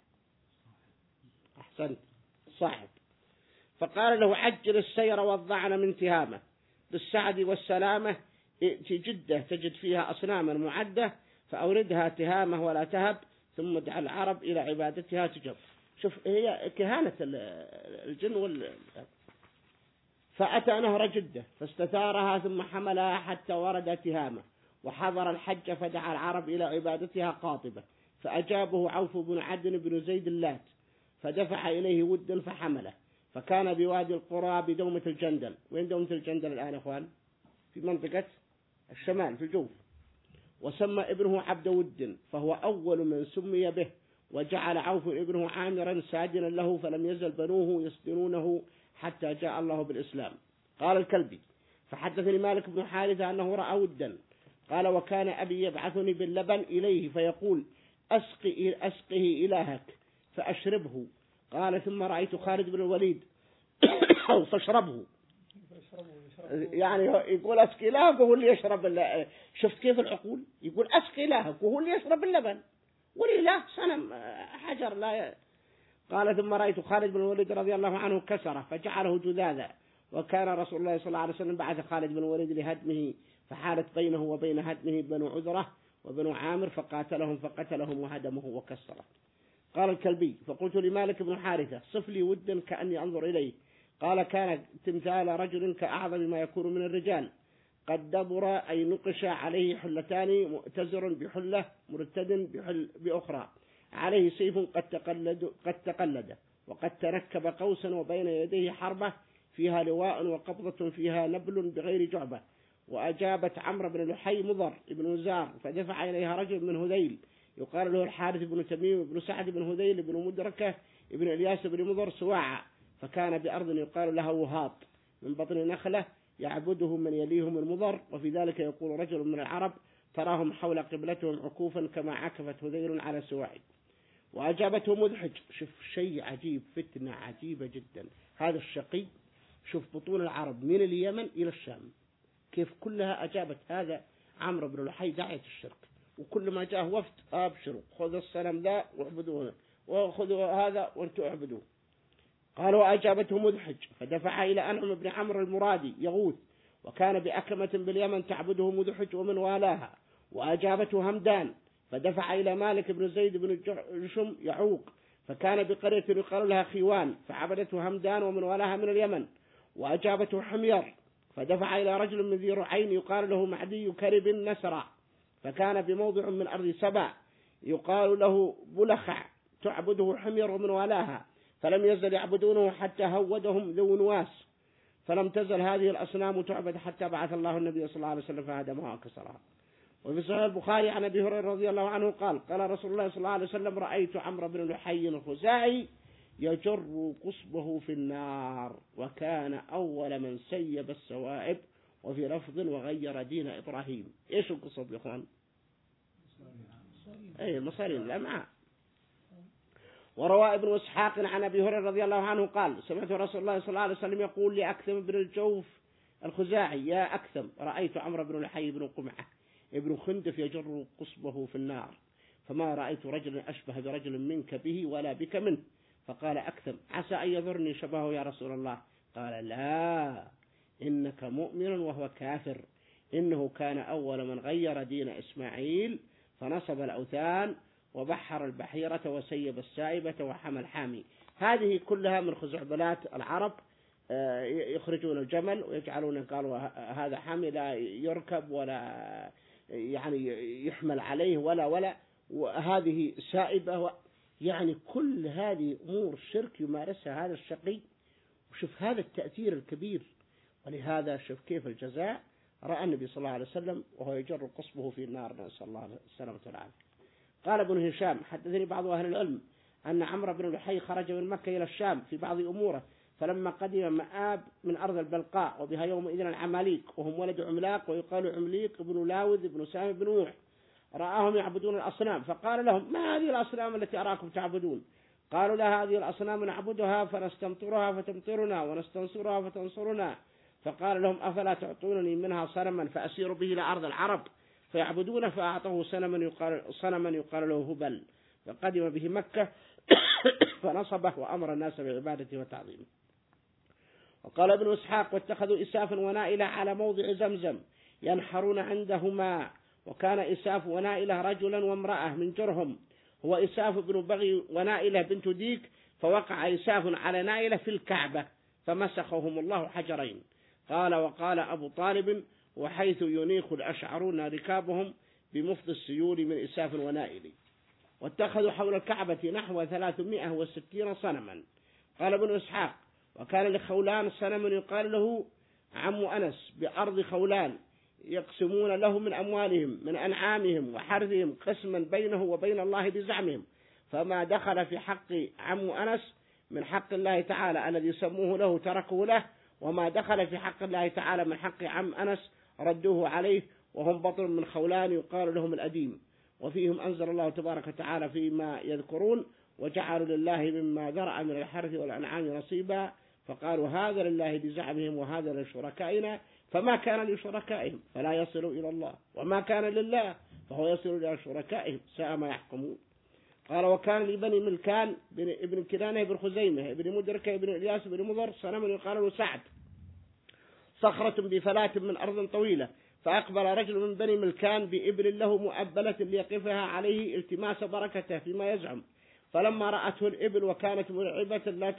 أحسنت، صاحب. فقال له: عجل السير والضعن من تهامة بالسعد والسلامة، ائت جدة تجد فيها أصناما معدة، فأوردها تهامة ولا تهب، ثم ادع العرب إلى عبادتها تجب. شوف، هي كهانة الجن فأتى نهر جدة فاستثارها ثم حملها حتى ورد تهامة، وحضر الحج فدعا العرب إلى عبادتها قاطبة، فأجابه عوف بن عدن بن زيد اللات، فدفع إليه ودا فحمله، فكان بوادي القرى بدومة الجندل. وين دومة الجندل الآن أخوان؟ في منطقة الشمال في الجوف. وسمى ابنه عبد ود، فهو أول من سمي به، وجعل عوف ابنه عامرا ساجنا له، فلم يزل بنوه يسجنونه حتى جاء الله بالإسلام. قال الكلبي: فحدثني مالك بن حارثة أنه رأى ودا، قال: وكان أبي يبعثني باللبن إليه فيقول: أسقه إلهك فأشربه. قال: ثم رأيت خالد بن الوليد فاشربه، يعني يقول أسقي إلهك وهو اللي يشرب. شفت كيف العقول؟ يقول أسقي إلهك وهو اللي يشرب اللبن، والإله صنم حجر لا قال: ثم رأيت خالد بن الوليد رضي الله عنه كسره فجعله جذاذا، وكان رسول الله صلى الله عليه وسلم بعث خالد بن الوليد لهدمه، فحالت بينه وبين هدمه بنو عذرة وبنو عامر فقتلهم وهدمه وكسره. قال الكلبي: فقلت لمالك بن حارثة: صف لي ودا كأني أنظر إليه. قال: كان تمثال رجل كأعظم ما يكون من الرجال، قد دبر أي نقش عليه حلتان، مؤتزر بحلة مرتد بأخرى، عليه سيف قد تقلد وقد تركب قوسا، وبين يديه حربة فيها لواء وقبضة فيها نبل بغير جعبة. وأجابت عمرو بن لحي مضر بن وزار، فدفع إليها رجل من هذيل يقال له الحارث بن تميم بن سعد بن هذيل بن مدركة بن إلياس بن مضر سواعا، فكان بأرض يقال لها وهاط من بطن نخلة، يعبدهم من يليهم المضر. وفي ذلك يقول رجل من العرب: تراهم حول قبلتهم عكوفا كما عكفت هذيل على سواعي. وأجابته مدحج. شوف شيء عجيب، فتنة عجيبة جدا. هذا الشقي، شوف بطون العرب من اليمن إلى الشام كيف كلها أجابت هذا عمرو بن لحي داعية الشرك، وكل ما جاء وفد: أبشروا، خذوا الصنم ذا واعبدوه، وخذوا هذا وانتوا اعبدوه. قالوا: أجابته مدحج، فدفع إلى أنعم بن عمرو المرادي يغوث، وكان بأكمة باليمن تعبده مدحج ومن والاها. وأجابته همدان، فدفع إلى مالك بن زيد بن جشم يعوق، فكان بقرية يقال لها خيوان، فعبدته همدان ومن والاها من اليمن. وأجابته حمير، فدفع إلى رجل من ذي رعين يقال له معدي كرب نسرا، فكان بموضع من أرض سبع يقال له بلخع، تعبده حمير ومن والاها، فلم يزل يعبدونه حتى هودهم ذو نواس، فلم تزل هذه الأصنام تعبد حتى بعث الله النبي صلى الله عليه وسلم فهدمها وكسرها. وفي صحيح البخاري عن أبي هريرة رضي الله عنه قال: قال رسول الله صلى الله عليه وسلم: رأيت عمرو بن لحي الخزاعي يجر قصبه في النار، وكان أول من سيب السوائب، وفي لفظ: وغير دين إبراهيم. إيش القصب يا أخوان؟ أي المصارين الأمعاء. وروى ابن إسحاق عن أبي هريرة رضي الله عنه قال سمعت رسول الله صلى الله عليه وسلم يقول لأكثم بن الجوف الخزاعي يا أكثم رأيت عمرو بن لحي بن قمعة ابن خندف يجر قصبه في النار فما رأيت رجلا أشبه برجل منك به ولا بك منه. فقال أكثم عسى أن يضرني شبهه يا رسول الله. قال لا إنك مؤمن وهو كافر إنه كان أول من غير دين إسماعيل فنصب الأوثان وبحر البحيرة وسيب السائبة وحمى الحامي. هذه كلها من خزعبلات العرب، يخرجون الجمل ويجعلون قالوا هذا حامي لا يركب ولا يعني يحمل عليه ولا وهذه سائبة يعني كل هذه أمور شرك يمارسها هذا الشقي. وشوف هذا التأثير الكبير. ولهذا شوف كيف الجزاء رأى النبي صلى الله عليه وسلم وهو يجر قصبه في النار نسأل الله السلامة والعافية. قال ابن هشام حدثني بعض أهل العلم أن عمرو بن لحي خرج من مكة إلى الشام في بعض أموره فلما قدم مآب من أرض البلقاء وبها يومئذ العماليق وهم ولد عملاق ويقال عمليق بن لاوذ بن سام بن نوح رآهم يعبدون الأصنام فقال لهم ما هذه الأصنام التي أراكم تعبدون؟ قالوا لا هذه الأصنام نعبدها فنستمطرها فتمطرنا ونستنصرها فتنصرنا. فقال لهم أفلا تعطونني منها صنما فأسير به إلى أرض العرب فيعبدون فأعطوه صنما يقال له هبل فقدم به مكة فنصبه وأمر الناس بعبادته وتعظيمه. وقال ابن إسحاق واتخذوا إسافا ونائلة على موضع زمزم ينحرون عندهما وكان إساف ونائلة رجلا وامرأة من جرهم هو إساف بن بغي ونائلة بنت ديك فوقع إساف على نائلة في الكعبة فمسخهم الله حجرين. قال وقال أبو طالب وحيث ينيخ الأشعرون ركابهم بمفض السيول من إساف ونائل. واتخذوا حول الكعبة نحو 360 صنما. قال ابن إسحاق وكان لخولان صنم يقال له عم أنس بأرض خولان يقسمون له من أموالهم من أنعامهم وحرثهم قسما بينه وبين الله بزعمهم فما دخل في حق عم أنس من حق الله تعالى الذي سموه له تركوه له وما دخل في حق الله تعالى من حق عم أنس ردوه عليه وهم بطن من خولان يقال لهم الأديم. وفيهم أنزل الله تبارك وتعالى فيما يذكرون وجعلوا لله مما ذرأ من الحرث والأنعام نصيبا فقالوا هذا لله بزعمهم وهذا لشركائنا فما كان لشركائهم فلا يصل إلى الله وما كان لله فهو يصل إلى شركائهم ساء ما يحكمون. قال وكان لبني ملكان ابن كنانة بن خزيمة ابن مدركة ابن إلياس بن مضر صنم يقال له سعد صخرة بفلاة من أرض طويلة فأقبل رجل من بني ملكان بإبل له مؤبلة ليقفها عليه التماس بركته فيما يزعم فلما رأته الإبل وكانت مرعبة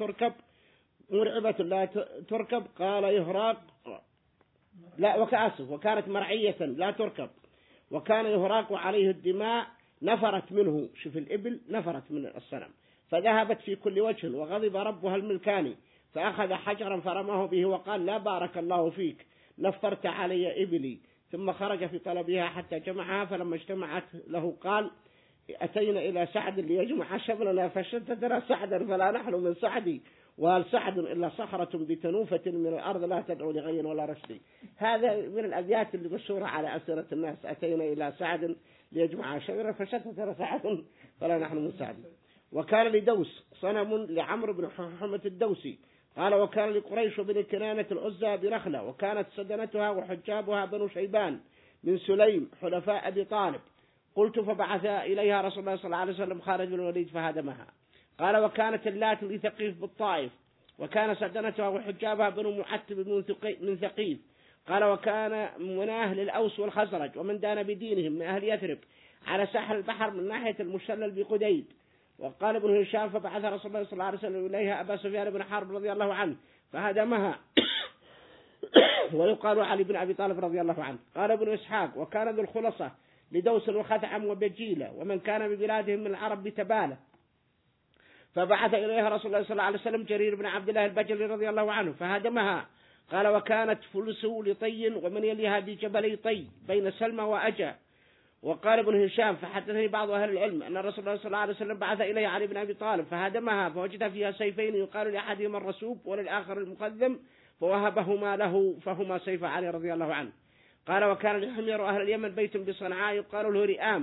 لا تركب قال يهراق لا وكأسف وكانت مرعية لا تركب وكان يهراق عليه الدماء نفرت منه شوف الإبل نفرت من الصنم فذهبت في كل وجه وغضب ربها الملكاني فأخذ حجرا فرماه به وقال لا بارك الله فيك نفرت علي إبلي ثم خرج في طلبها حتى جمعها فلما اجتمعت له قال أتينا إلى سعد ليجمع شملنا فشتتنا سعدا فلا نحن من سعدي وهل سعد إلا صخرة بتنوفة من الأرض لا تدعو لغي ولا رشد. هذا من الأبيات اللي مشهورة على أسئلة الناس أتينا إلى سعد ليجمع شملنا فشتتنا سعد فلا نحن من سعدي. وكان لدوس صنم لعمرو بن حمة الدوسي قال وكان لقريش بن كنانة العزى برخلة وكانت سدنتها وحجابها بنو شيبان من سليم حلفاء أبي طالب. قلت فبعث إليها رسول الله صلى الله عليه وسلم خالد بن الوليد فهدمها. قال وكانت اللات لثقيف بالطائف وكان سدنتها وحجابها بنو معتب من ثقيف. قال وكان مناه للأوس والخزرج ومن دان بدينهم من أهل يثرب على ساحل البحر من ناحية المشلل بقديد. وقال ابن هشام فبعث رسول الله صلى الله عليه وسلم إليها أبا سفيان بن حرب رضي الله عنه فهدمها ويقال علي بن أبي طالب رضي الله عنه. قال ابن إسحاق وكان ذو الخلصة لدوس وخثعم وبجيلة ومن كان ببلادهم من العرب بتبالة فبعث إليها رسول الله صلى الله عليه وسلم جرير بن عبد الله البجلي رضي الله عنه فهدمها. قال وكانت فلسه لطي ومن يليها بجبلي طي بين سلمى وأجا. وقال ابن هشام فحدثني بعض أهل العلم أن رسول الله صلى الله عليه وسلم بعث إليه علي بن أبي طالب فهدمها فوجد فيها سيفين يقال لأحدهما الرسوب وللآخر المقدم فوهبهما له فهما سيف علي رضي الله عنه. قال وكان لحمير أهل اليمن بيت بصنعاء يقال له رئام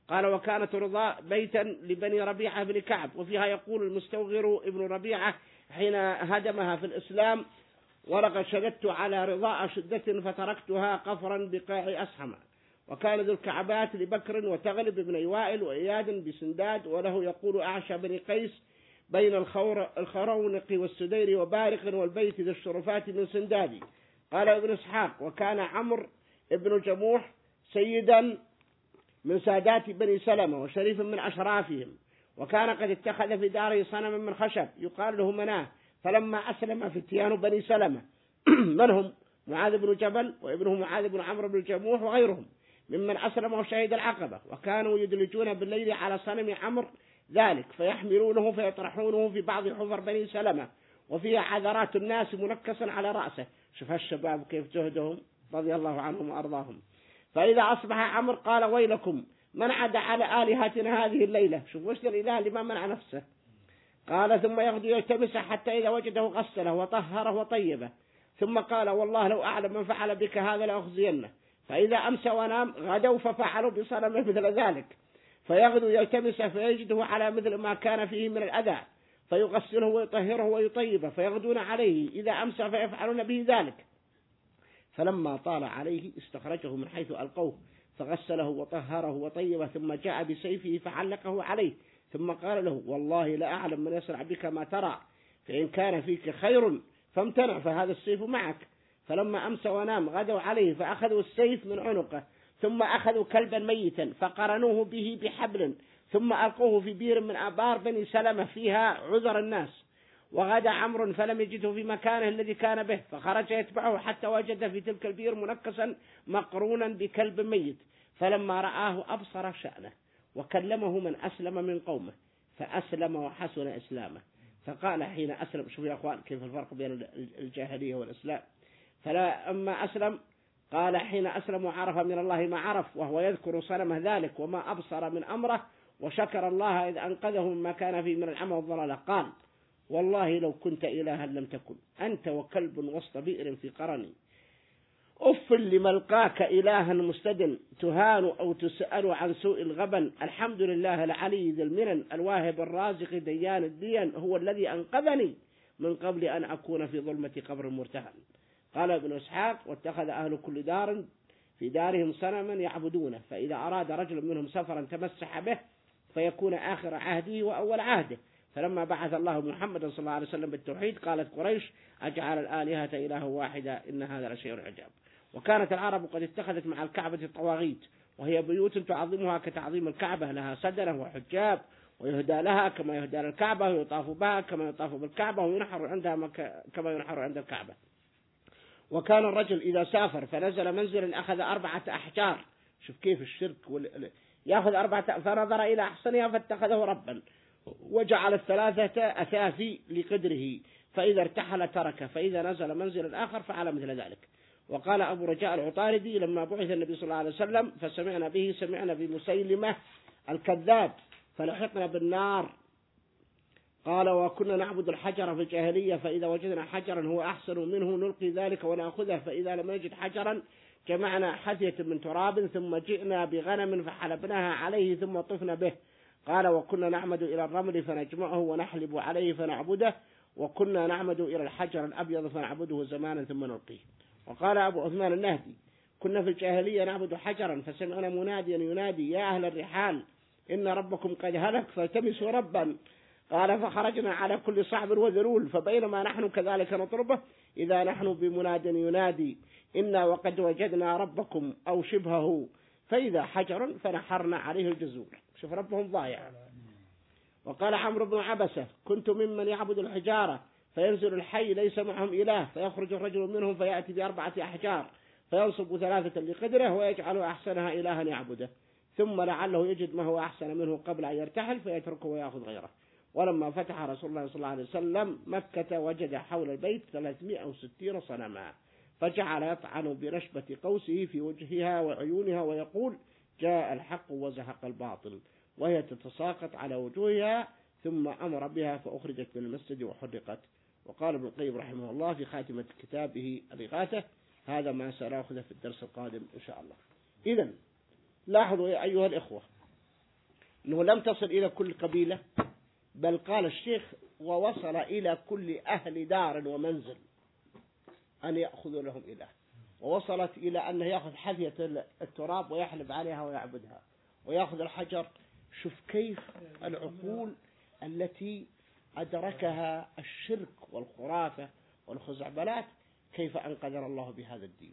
قال وكانت رضاء بيتا لبني ربيعة بن كعب، وفيها يقول المستوغر ابن ربيعة حين هدمها في الإسلام: ولقد شددت على رضاء شدة فتركتها قفرا بقاع أسحم. وكان ذو الكعبات لبكر وتغلب بن وائل وإياد بسنداد، وله يقول أعشى بن قيس بين الخرونق والسدير وبارق والبيت ذي الشرفات من سندادي. قال ابن إسحاق: وكان عمرو ابن جموح سيدا من سادات بني سلمة وشريف من أشرافهم، وكان قد اتخذ في داره صنما من خشب يقال له مناه، فلما أسلم فتيان بني سلمة من هم معاذ بن جبل وابنه معاذ بن عمرو بن جموح وغيرهم ممن أسلم وشهد العقبة، وكانوا يدلجون بالليل على صنم عمرو ذلك فيحملونه فيطرحونه في بعض حفر بني سلمة، وفيها عذرات الناس منكسا على رأسه. شوف هالشباب كيف جهدهم رضي الله عنهم وأرضاهم. فإذا أصبح عمرو قال: ويلكم من عدا على آلهتنا هذه الليلة. شوف وش الإله اللي ما منع نفسه. قال: ثم يغدو يلتمسه حتى إذا وجده غسله وطهره وطيبه، ثم قال: والله لو أعلم من فعل بك هذا لأخزينه. فإذا أمسى ونام غدوا ففعلوا بصنمه مثل ذلك، فيغدو يلتمسه فيجده على مثل ما كان فيه من الأذى، فيغسله ويطهره ويطيبه، فيغدون عليه إذا أمسى فيفعلون به ذلك. فلما طال عليه استخرجه من حيث ألقوه فغسله وطهره وطيبه، ثم جاء بسيفه فعلقه عليه، ثم قال له: والله لا أعلم من يصنع بك ما ترى، فإن كان فيك خير فامتنع فهذا السيف معك. فلما أمسى ونام غدوا عليه فأخذوا السيف من عنقه، ثم أخذوا كلبا ميتا فقرنوه به بحبل، ثم ألقوه في بير من آبار بني سلمة فيها عذر الناس. وغدا عمرو فلم يجده في مكانه الذي كان به، فخرج يتبعه حتى وجد في تلك البير منكسا مقرونا بكلب ميت، فلما رآه أبصر شأنه، وكلمه من أسلم من قومه فأسلم وحسن إسلامه. فقال حين أسلم، شوفوا يا أخوان كيف الفرق بين الجاهلية والإسلام. فلا أما أسلم قال حين أسلم وعرف من الله ما عرف، وهو يذكر صنمه ذلك وما أبصر من أمره، وشكر الله إذ أنقذه مما كان فيه من العمى والضلالة. قال: والله لو كنت إلها لم تكن أنت وكلب وسط بئر في قرني. أف لملقاك إلها مستدن، تهان أو تسأل عن سوء الغبن. الحمد لله العلي ذي المنن، الواهب الرازق ديان الدين، هو الذي أنقذني من قبل أن أكون في ظلمة قبر مرتهن. قال ابن إسحاق: واتخذ أهل كل دار في دارهم صنما يعبدونه، فإذا أراد رجل منهم سفرا تمسح به فيكون آخر عهده وأول عهده. فلما بعث الله محمد صلى الله عليه وسلم بالتوحيد قالت قريش: أجعل الآلهة إله واحدة إن هذا لشيء عجاب. وكانت العرب قد اتخذت مع الكعبة الطواغيت، وهي بيوت تعظمها كتعظيم الكعبة، لها سدنة وحجاب، ويهدى لها كما يهدى للكعبة، ويطاف بها كما يطاف بالكعبة، وينحر عندها كما ينحر عند الكعبة. وكان الرجل إذا سافر فنزل منزل أخذ 4 أحجار. شوف كيف الشرك يأخذ 4، فنظر إلى أحسنها فاتخذه ربا، وجعل 3 أثاثي لقدره، فإذا ارتحل تركه، فإذا نزل منزل آخر فعل مثل ذلك. وقال أبو رجاء العطاردي: لما بعث النبي صلى الله عليه وسلم فسمعنا به سمعنا بمسيلمة الكذاب فلحقنا بالنار. قال: وكنا نعبد الحجر في الجاهلية، فإذا وجدنا حجرا هو أحسن منه نلقي ذلك ونأخذه، فإذا لم نجد حجرا جمعنا حثية من تراب ثم جئنا بغنم فحلبناها عليه ثم طفنا به. قال: وكنا نعمد إلى الرمل فنجمعه ونحلب عليه فنعبده، وكنا نعمد إلى الحجر الأبيض فنعبده زمانا ثم نلقيه. وقال أبو عثمان النهدي: كنا في الجاهلية نعبد حجرا فسمعنا مناديا ينادي: يا أهل الرحال إن ربكم قد هلك فالتمسوا ربا. قال: فخرجنا على كل صعب وذلول، فبينما نحن كذلك نطلبه إذا نحن بمناد ينادي: إنا وقد وجدنا ربكم أو شبهه، فإذا حجر فنحرنا عليه الجزور. شوف ربهم ضايع. وقال عمرو بن عبسة: كنت ممن يعبد الحجارة، فينزل الحي ليس معهم إله، فيخرج الرجل منهم فيأتي ب4 أحجار فينصب 3 لقدره ويجعل أحسنها إلها يعبده، ثم لعله يجد ما هو أحسن منه قبل أن يرتحل فيتركه ويأخذ غيره. ولما فتح رسول الله صلى الله عليه وسلم مكة وجد حول البيت 360 صنما، فجعل يطعن برشبة قوسه في وجهها وعيونها ويقول: جاء الحق وزهق الباطل، وهي تتساقط على وجوهها، ثم أمر بها فأخرجت من المسجد وحرقت. وقال ابن القيم رحمه الله في خاتمة كتابه الإغاثة: هذا ما سنأخذه في الدرس القادم إن شاء الله. إذن لاحظوا يا أيها الإخوة أنه لم تصل إلى كل قبيلة، بل قال الشيخ ووصل إلى كل أهل دار ومنزل أن يأخذوا لهم إله، ووصلت إلى أنه يأخذ حفية التراب ويحلب عليها ويعبدها، ويأخذ الحجر. شوف كيف العقول التي أدركها الشرك والخرافة والخزعبلات، كيف أنقذنا الله بهذا الدين.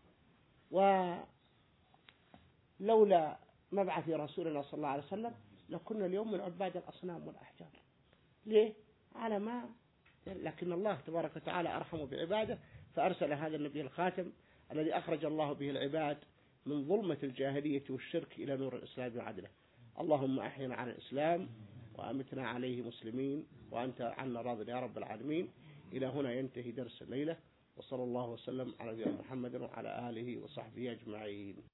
ولولا مبعث رسولنا صلى الله عليه وسلم لكنا اليوم من عباد الأصنام والأحجار. ليه؟ على ما لكن الله تبارك وتعالى أرحم بعباده، فأرسل هذا النبي الخاتم الذي أخرج الله به العباد من ظلمة الجاهلية والشرك إلى نور الإسلام وعدله. اللهم أحينا على الإسلام وأمتنا عليه مسلمين وأنت عنا راض يا رب العالمين. إلى هنا ينتهي درس الليلة، وصلى الله وسلم على نبينا محمد وعلى آله وصحبه أجمعين.